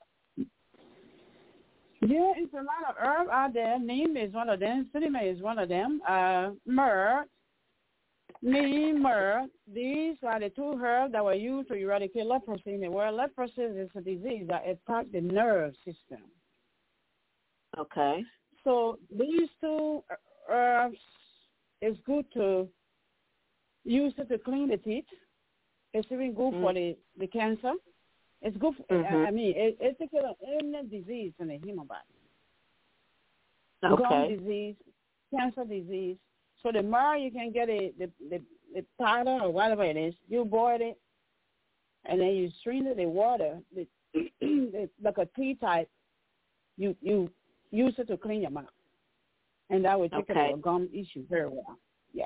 There is a lot of herbs out there. Neem is one of them. Cinnamon is one of them. Myrrh, neem, myrrh. These are the 2 herbs that were used to eradicate leprosy in the world. Leprosy is a disease that attacks the nerve system. Okay. So these 2 herbs is good to use it to clean the teeth. It's even good for the cancer. It's good for, it's a killer any disease in the human body. Okay. Gum disease, cancer disease. So the myrrh, you can get the powder or whatever it is. You boil it, and then you strain it in water, like a tea type. You use it to clean your mouth, and that will take care of gum issue very well. Yes.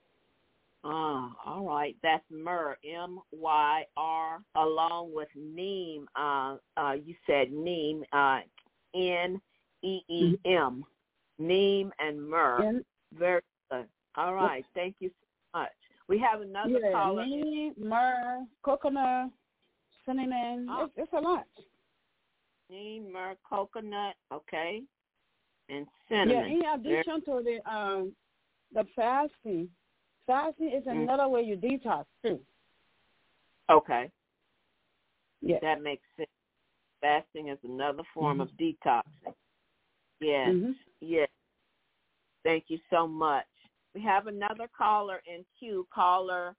All right. That's myrrh, M-Y-R, along with neem. You said neem, N-E-E-M, neem and myrrh. Very good. All right. Thank you so much. We have another caller. Neem, myrrh, coconut, cinnamon. It's a lot. Neem, myrrh, coconut, okay, and cinnamon. Yeah, in addition to the fasting. Fasting is another way you detox, too. Okay. Yes. That makes sense. Fasting is another form of detoxing. Yes. Yes. Thank you so much. We have another caller in queue, caller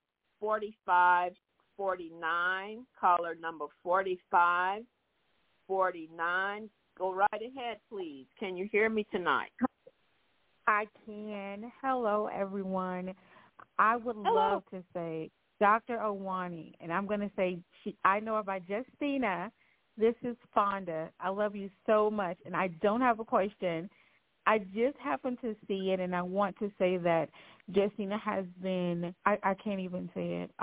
4549, caller number 4549. Go right ahead, please. Can you hear me tonight? I can. Hello, everyone. I would love to say Dr. Awani, and I'm going to say I know her by Justina. This is Fonda. I love you so much, and I don't have a question. I just happened to see it, and I want to say that Justina has been, I can't even say it,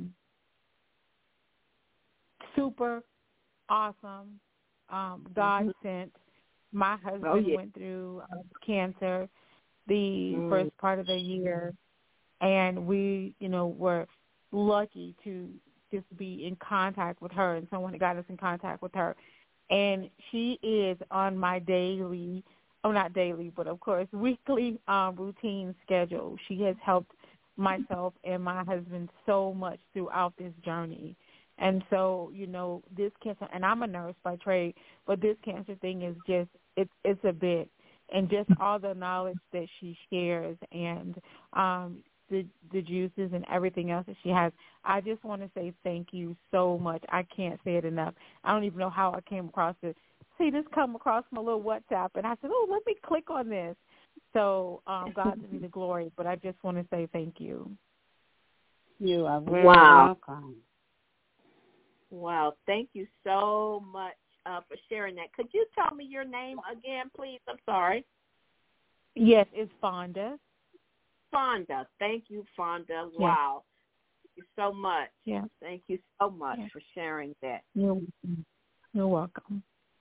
super awesome, God sent. My husband went through cancer the first part of the year, and we, were lucky to just be in contact with her, and someone got us in contact with her. And she is on my daily, not daily, but of course weekly routine schedule. She has helped myself and my husband so much throughout this journey. And so, this cancer, and I'm a nurse by trade, but this cancer thing is just, it's a bit, and just all the knowledge that she shares, and the juices and everything else that she has. I just want to say thank you so much. I can't say it enough. I don't even know how I came across it. See, this come across my little WhatsApp, and I said, oh, let me click on this. So God to be the glory, but I just want to say thank you. You are very welcome. Wow, thank you so much for sharing that. Could you tell me your name again, please? I'm sorry. Yes, it's Fonda. Fonda. Thank you, Fonda. Wow. Thank you so much. Yeah. Thank you so much for sharing that. You're welcome.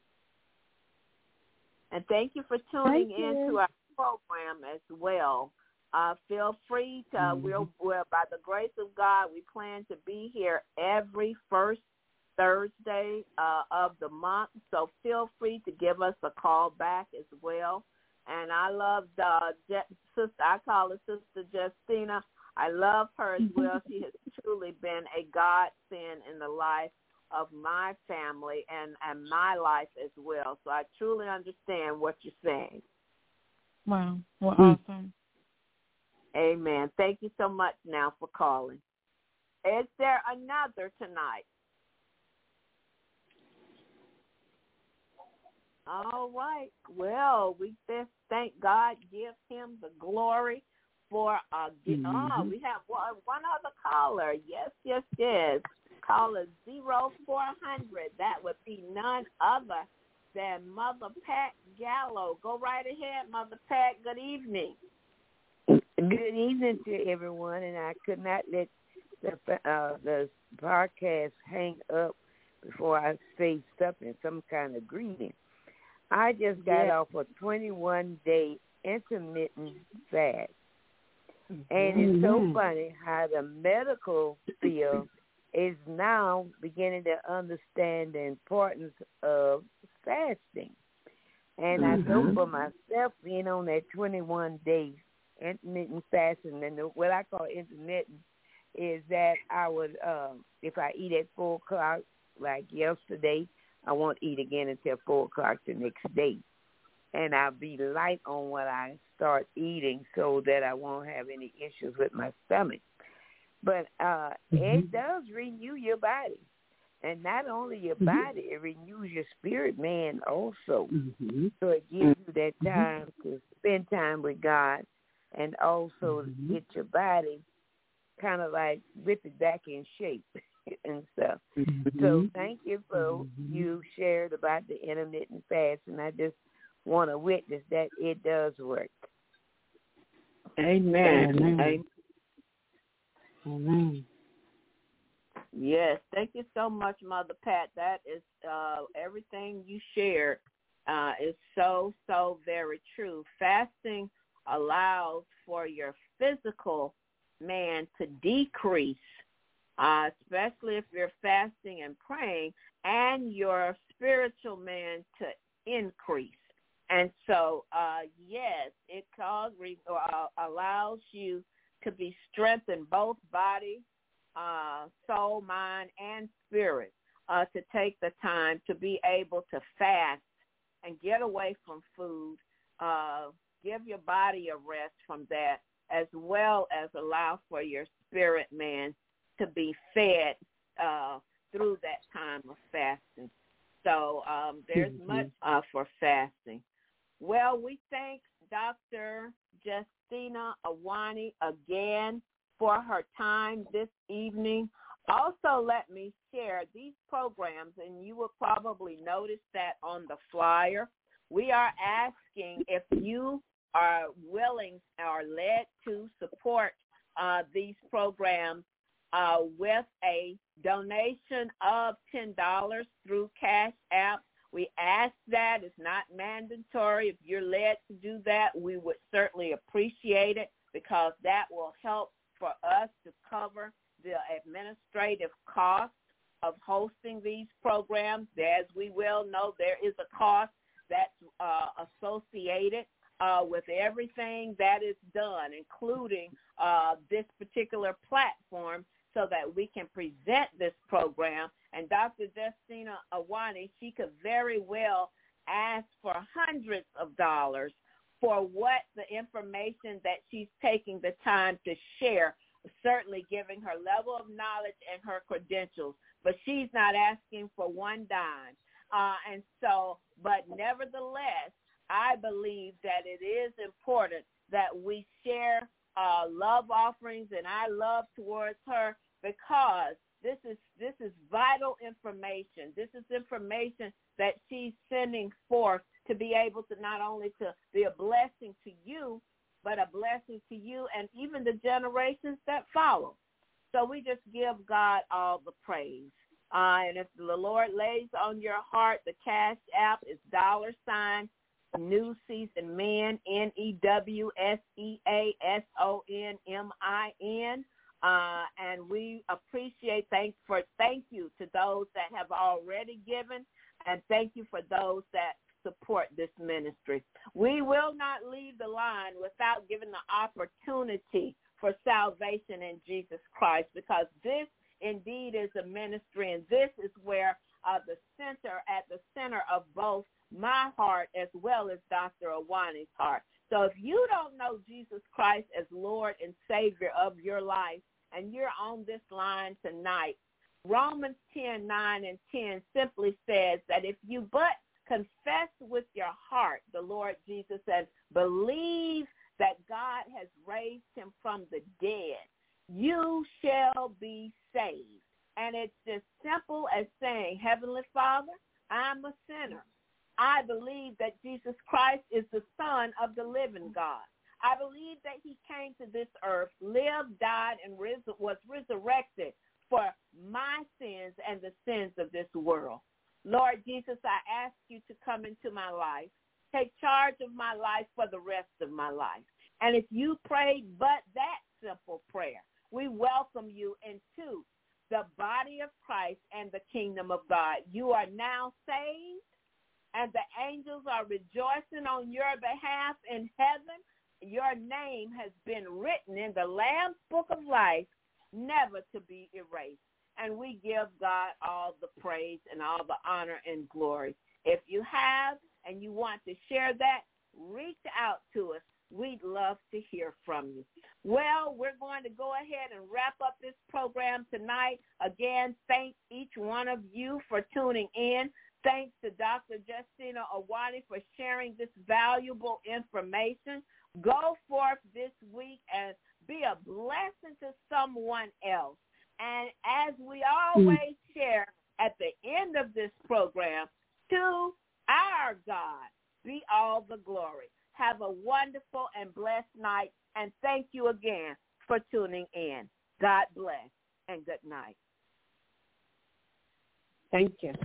And thank you for tuning in to our program as well. Feel free to, we're by the grace of God, we plan to be here every first Thursday of the month. So feel free to give us a call back as well. And I love sister, I call her Sister Justina. I love her as well. She has truly been a godsend in the life of my family and my life as well. So I truly understand what you're saying. Wow. Well, awesome. Amen. Thank you so much now for calling. Is there another tonight? All right. Well, we just thank God, give him the glory for we have one other caller. Yes. Caller 0400. That would be none other than Mother Pat Gallo. Go right ahead, Mother Pat. Good evening. Good evening to everyone, and I could not let the podcast hang up before I say something, some kind of greeting. I just got off a 21-day intermittent fast, and it's so funny how the medical field is now beginning to understand the importance of fasting. And I know for myself, being on that 21 days intermittent fasting, and what I call intermittent is that I would, if I eat at 4 o'clock, like yesterday, I won't eat again until 4 o'clock the next day. And I'll be light on what I start eating so that I won't have any issues with my stomach. But it does renew your body. And not only your body, it renews your spirit, man, also. So it gives you that time to spend time with God and also get your body kind of like whip it back in shape and stuff. So thank you for you shared about the intermittent fast, and I just want to witness that it does work. Amen. Yes, thank you so much, Mother Pat. That is everything you shared is so very true. Fasting allows for your physical man to decrease, especially if you're fasting and praying, and your spiritual man to increase. And so, yes, it allows you to be strengthened, both body, soul, mind, and spirit, to take the time to be able to fast and get away from food, give your body a rest from that, as well as allow for your spirit man to be fed through that time of fasting. So there's much for fasting. Well, we thank Dr. Justina Awani again for her time this evening. Also, let me share these programs, and you will probably notice that on the flyer. We are asking if you are willing or led to support these programs with a donation of $10 through Cash App. We ask that. It's not mandatory. If you're led to do that, we would certainly appreciate it, because that will help for us to cover the administrative cost of hosting these programs. As we well know, there is a cost that's associated with everything that is done, including this particular platform, so that we can present this program. And Dr. Justina Awani, she could very well ask for hundreds of dollars for what the information that she's taking the time to share, certainly giving her level of knowledge and her credentials. But she's not asking for one dime. But nevertheless, I believe that it is important that we share love offerings and our love towards her, because this is vital information. This is information that she's sending forth to be able to not only to be a blessing to you, but a blessing to you and even the generations that follow. So we just give God all the praise. And if the Lord lays on your heart, the Cash App is $New Season Men, NEWSEASONMIN. And we appreciate, thank you to those that have already given, and thank you for those that support this ministry. We will not leave the line without giving the opportunity for salvation in Jesus Christ, because this indeed is a ministry, and this is where at the center of both my heart as well as Dr. Awani's heart. So if you don't know Jesus Christ as Lord and Savior of your life, and you're on this line tonight, Romans 10:9-10 simply says that if you but confess with your heart the Lord Jesus and believe that God has raised him from the dead, you shall be saved. And it's as simple as saying, Heavenly Father, I'm a sinner. I believe that Jesus Christ is the Son of the living God. I believe that he came to this earth, lived, died, and was resurrected for my sins and the sins of this world. Lord Jesus, I ask you to come into my life. Take charge of my life for the rest of my life. And if you prayed but that simple prayer, we welcome you into the body of Christ and the kingdom of God. You are now saved, and the angels are rejoicing on your behalf in heaven. Your name has been written in the Lamb's Book of Life, never to be erased. And we give God all the praise and all the honor and glory. If you have and you want to share that, reach out to us. We'd love to hear from you. Well, we're going to go ahead and wrap up this program tonight. Again, thank each one of you for tuning in. Thanks to Dr. Justina Awani for sharing this valuable information. Go forth this week and be a blessing to someone else. And as we always share at the end of this program, to our God be all the glory. Have a wonderful and blessed night, and thank you again for tuning in. God bless, and good night. Thank you.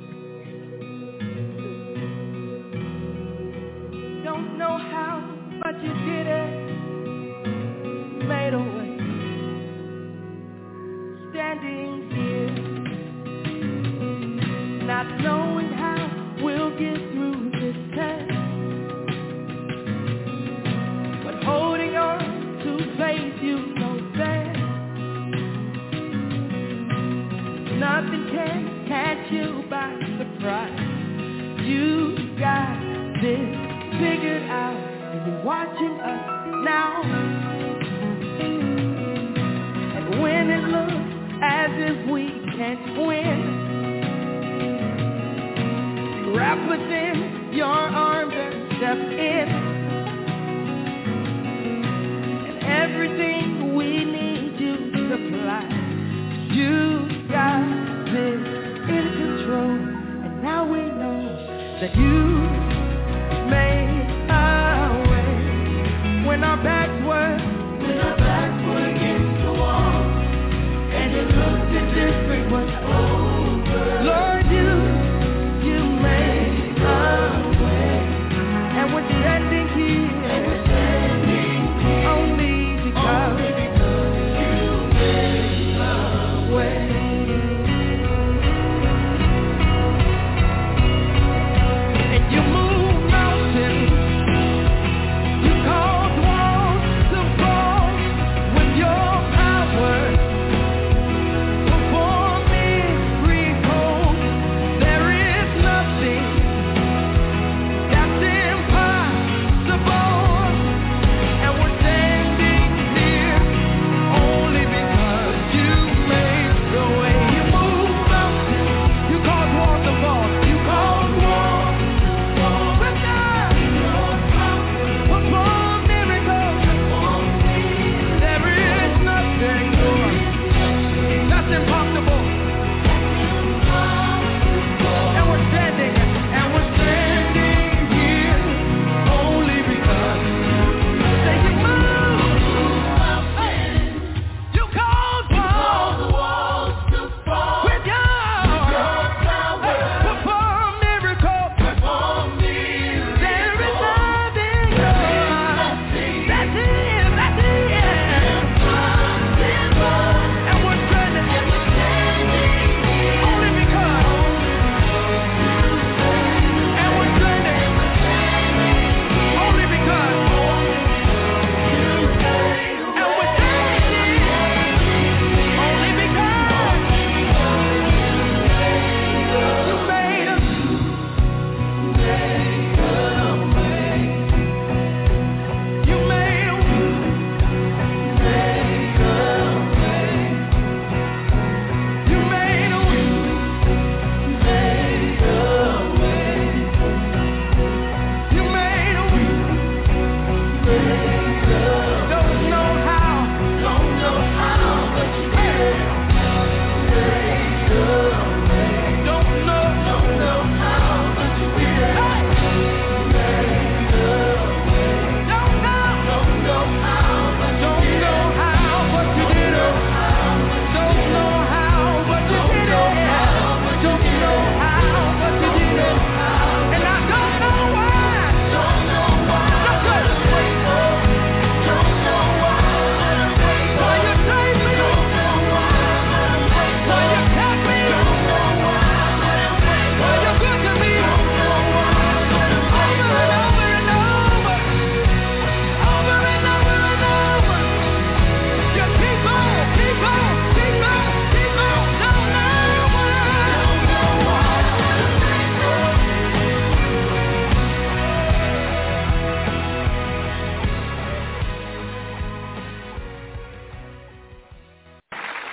Don't know how, but you did it. Made a way. Standing here, not knowing how we'll get through this test, but holding on to faith you know best. Nothing can catch you by surprise. You got this figured out, and you're watching us now. And when it looks as if we can't win, wrap within your arms and step in. And everything we need you to supply. You got this in control, and now we know that you made our way. When our backs were against the wall, and it looked as if it was over. Lord, you made a way. And with the ending here, only because you made a way. And you move mountains. You cause walls to fall with your power. There is nothing that's impossible.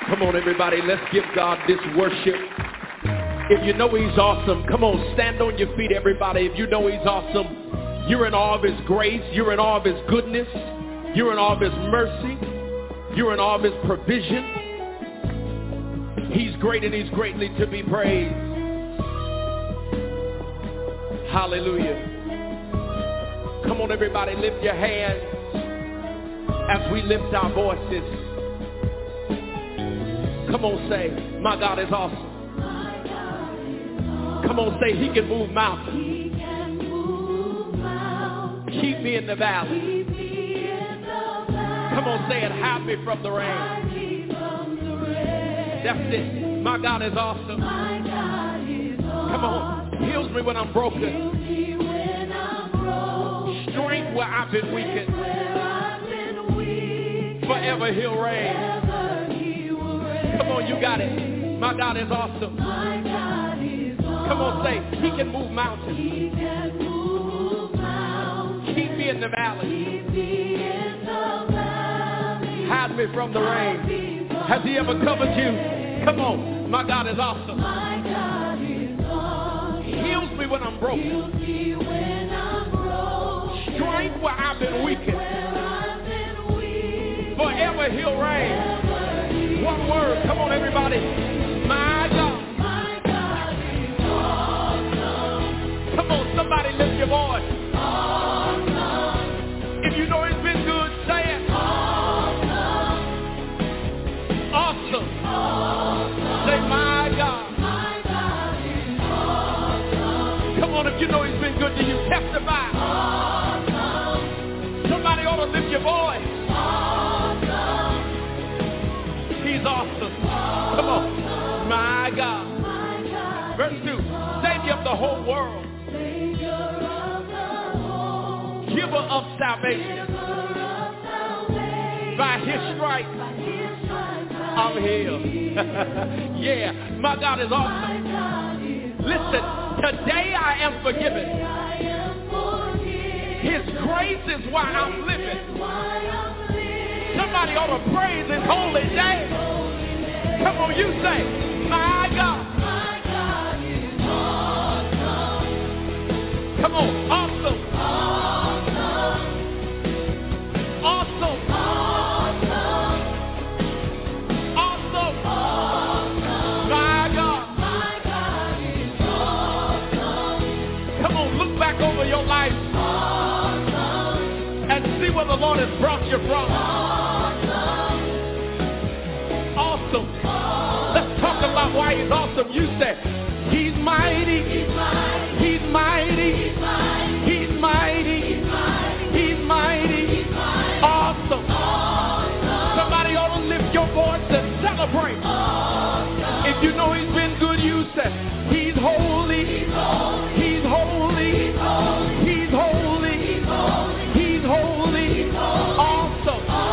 Come on, everybody, let's give God this worship. If you know he's awesome, come on, stand on your feet, everybody. If you know he's awesome, you're in awe of his grace. You're in awe of his goodness. You're in awe of his mercy. You're in awe of his provision. He's great and he's greatly to be praised. Hallelujah. Come on, everybody, lift your hands as we lift our voices. Come on, say, my God is awesome. Come on, say, he can move mountains. Keep me in the valley. Come on, say it, hide me from the rain. That's it. My God is awesome. Come on, heals me when I'm broken. Strength where I've been weakened. Forever he'll reign. Come on, you got it. My God is awesome. Come on, say, he can move mountains. Keep me in the valley. Hide me from the rain. Has he ever covered you? Come on, my God is awesome. Heals me when I'm broken. Strength where I've been weakened. Forever he'll reign. One word, come on, everybody. My God. Come on, somebody lift your voice. If you know it's been good, say it. Awesome. Say, my God. Come on, if you know he's been good to you, testify. Somebody ought to lift your voice. He's awesome. Come on. My God. Verse 2. Savior of the whole world. Giver of salvation. By his stripes I'm healed. Yeah, my God is awesome. Listen, today I am forgiven. His grace is why I'm living. Somebody ought to praise his holy name. Come on, you say, my God. Come on, awesome. Awesome. Awesome. My God. Come on, look back over your life and see where the Lord has brought you from. Awesome. Let's talk about why he's awesome. You say, he's mighty. He's mighty. He's mighty. He's mighty. He's mighty. Awesome. Somebody ought to lift your voice and celebrate. If you know he's been good, you say, he's holy. He's holy. He's holy. He's holy. Awesome.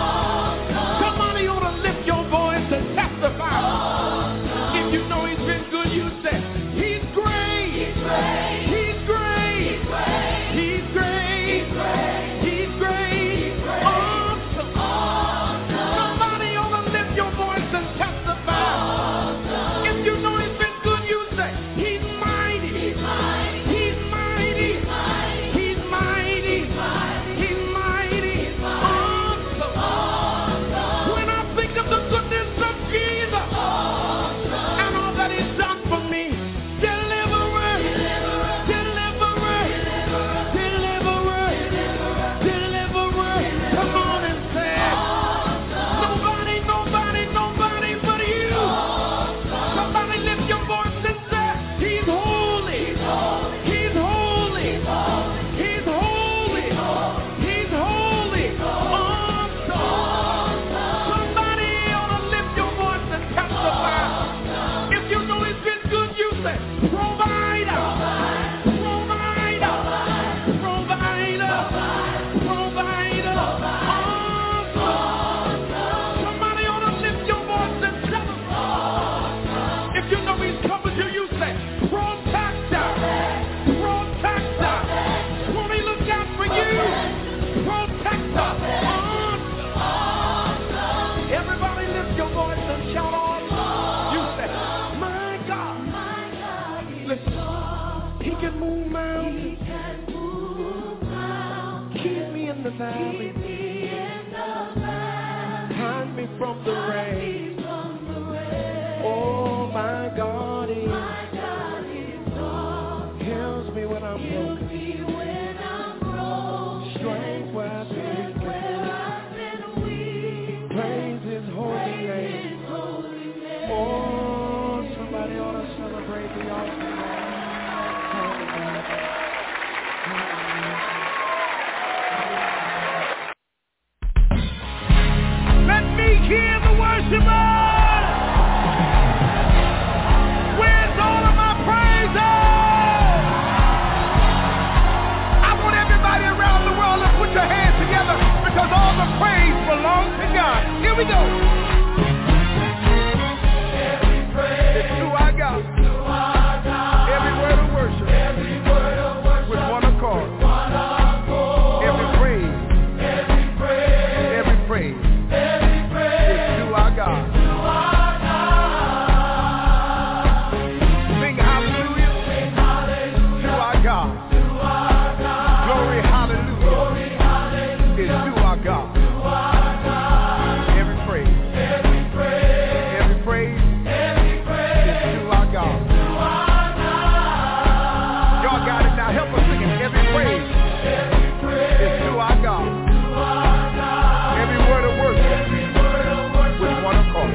valley. Hide me from the rain. Oh, my God is heals me when I'm broken. Strength where I've been weak. Praise His holy name. Oh, somebody ought to celebrate the awesome God. Let me hear the worshipers. Where's all of my praises? I want everybody around the world to put your hands together because all the praise belongs to God. Here we go. It's to our God. Every word of worship. With one accord. Every praise. Every praise. It's to our God. Sing hallelujah. To our God. Glory hallelujah. It's to our God. Every praise. Every praise. Y'all got it now. Help us sing it. Every praise is to our God. Every word of worship with one accord.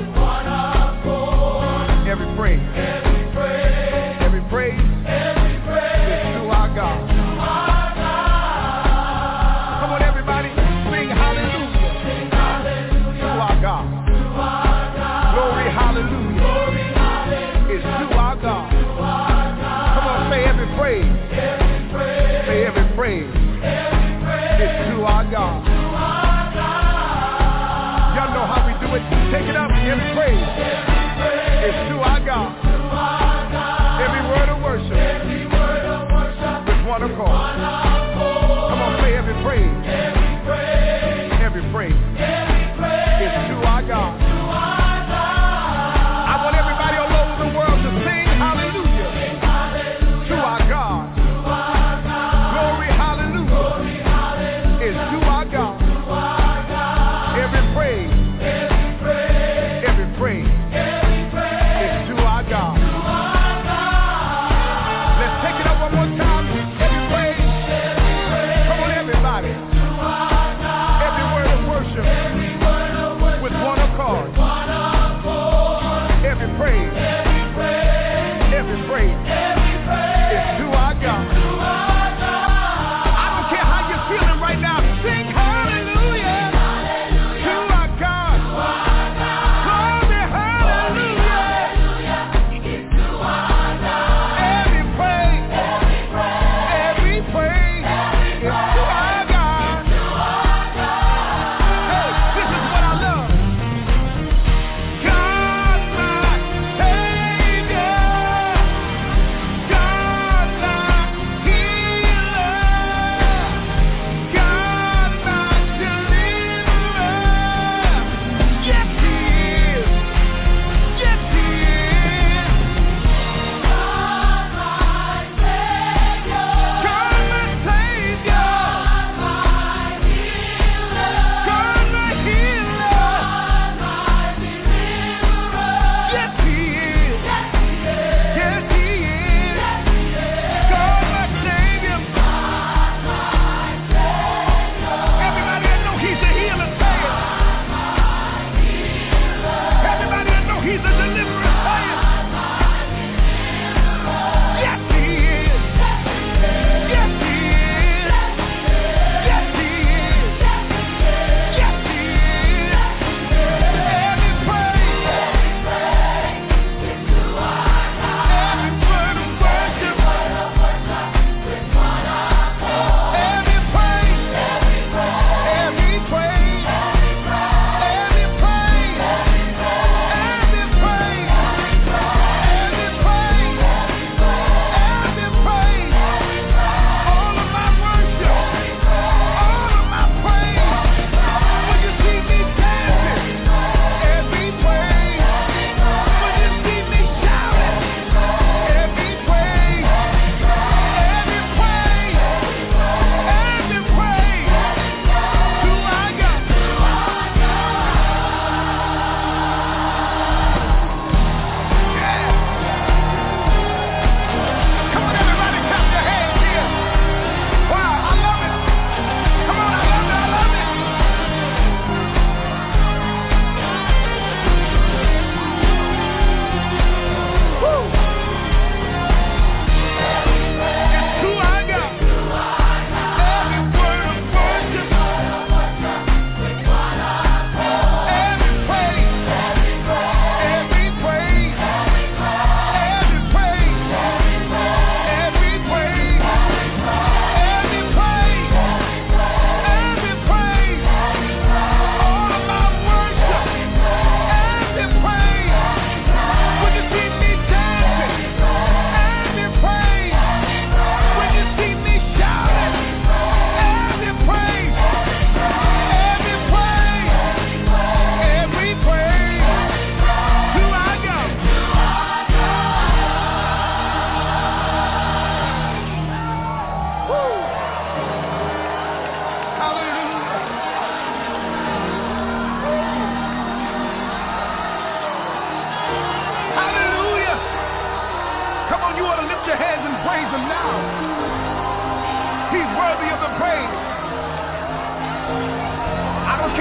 Every praise. Every praise is to our God. Come on, everybody. Sing hallelujah to our God. Glory hallelujah is to our God. Come on, say every praise. Say every praise is to our God. Y'all know how we do it. Take it up. Every praise is to our God. Every word of worship with one accord. Come on, say every praise. Every praise is to our God. I want everybody all over the world to sing hallelujah to our God. Glory hallelujah is to our God. Every praise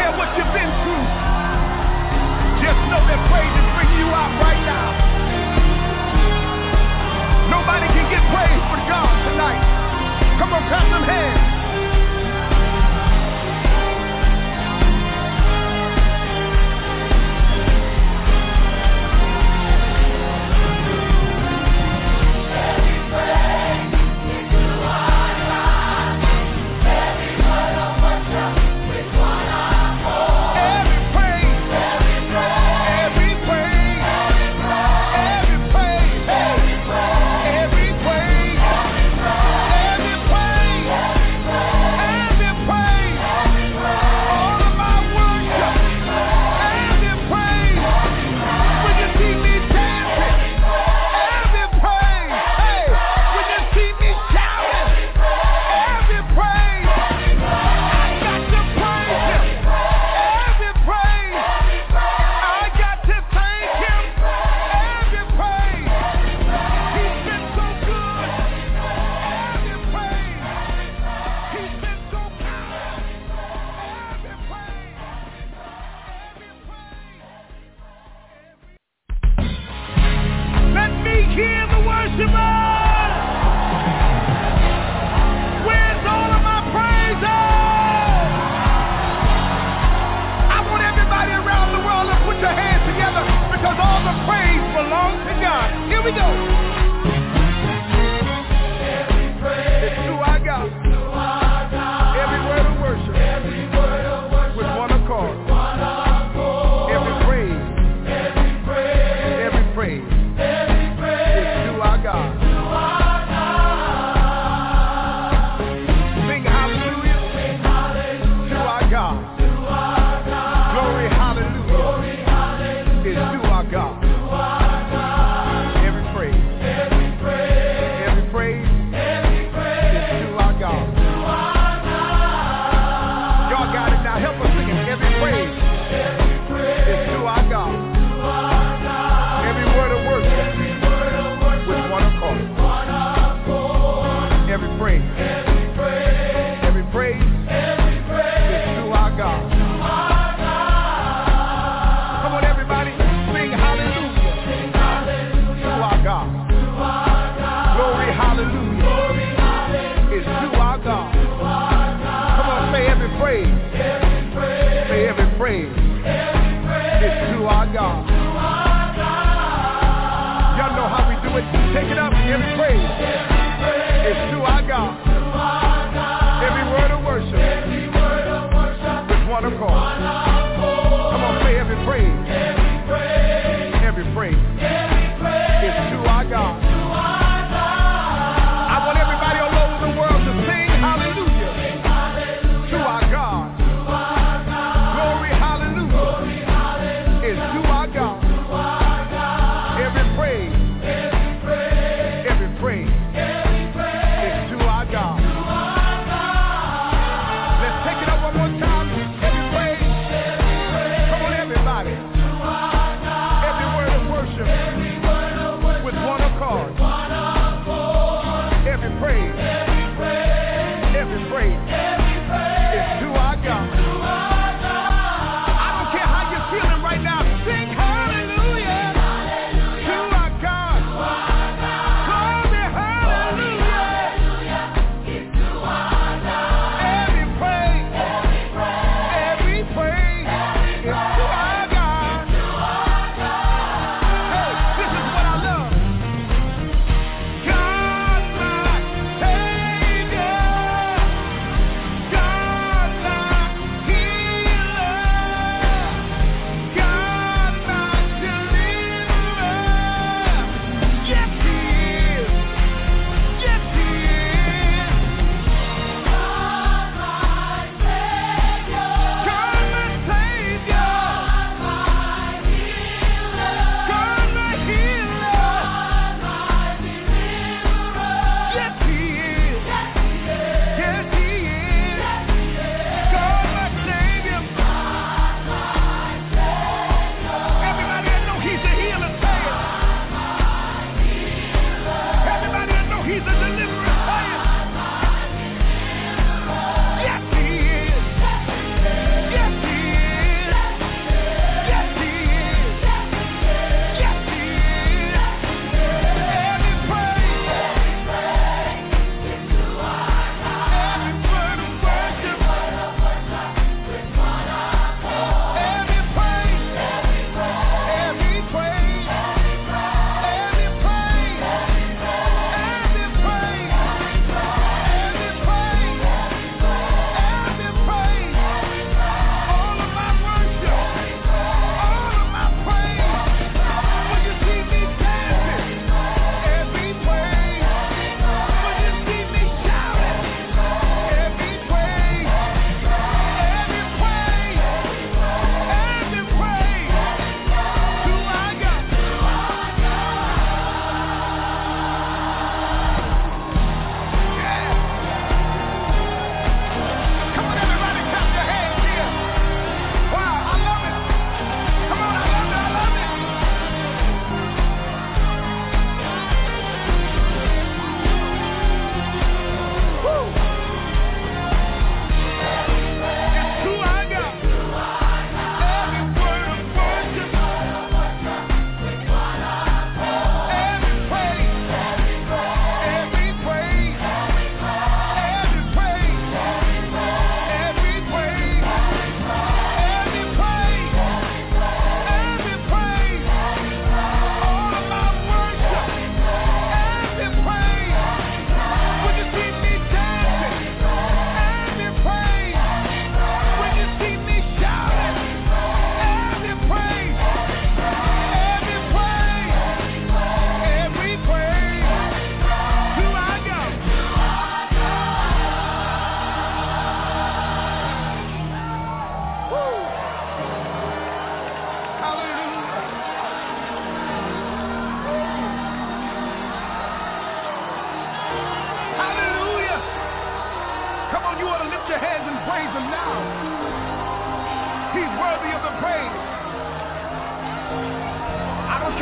care what you've been through. Just know that praise is bringing you out right now. Nobody can get praise but God tonight. Come on, clap them hands.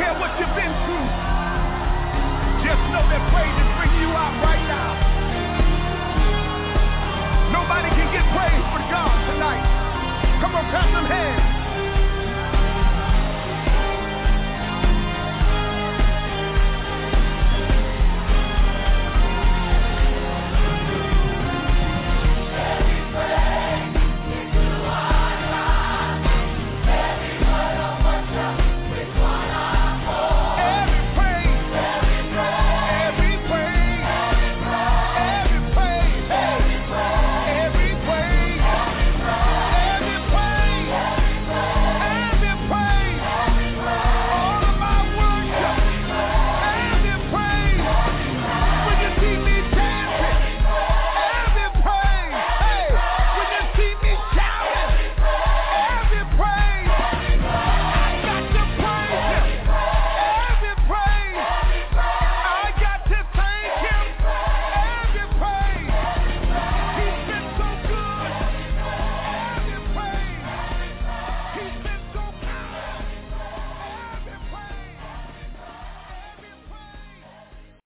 care what you've been through. Just know that praise is bringing you out right now. Nobody can get praise but God tonight. Come on, clap them hands.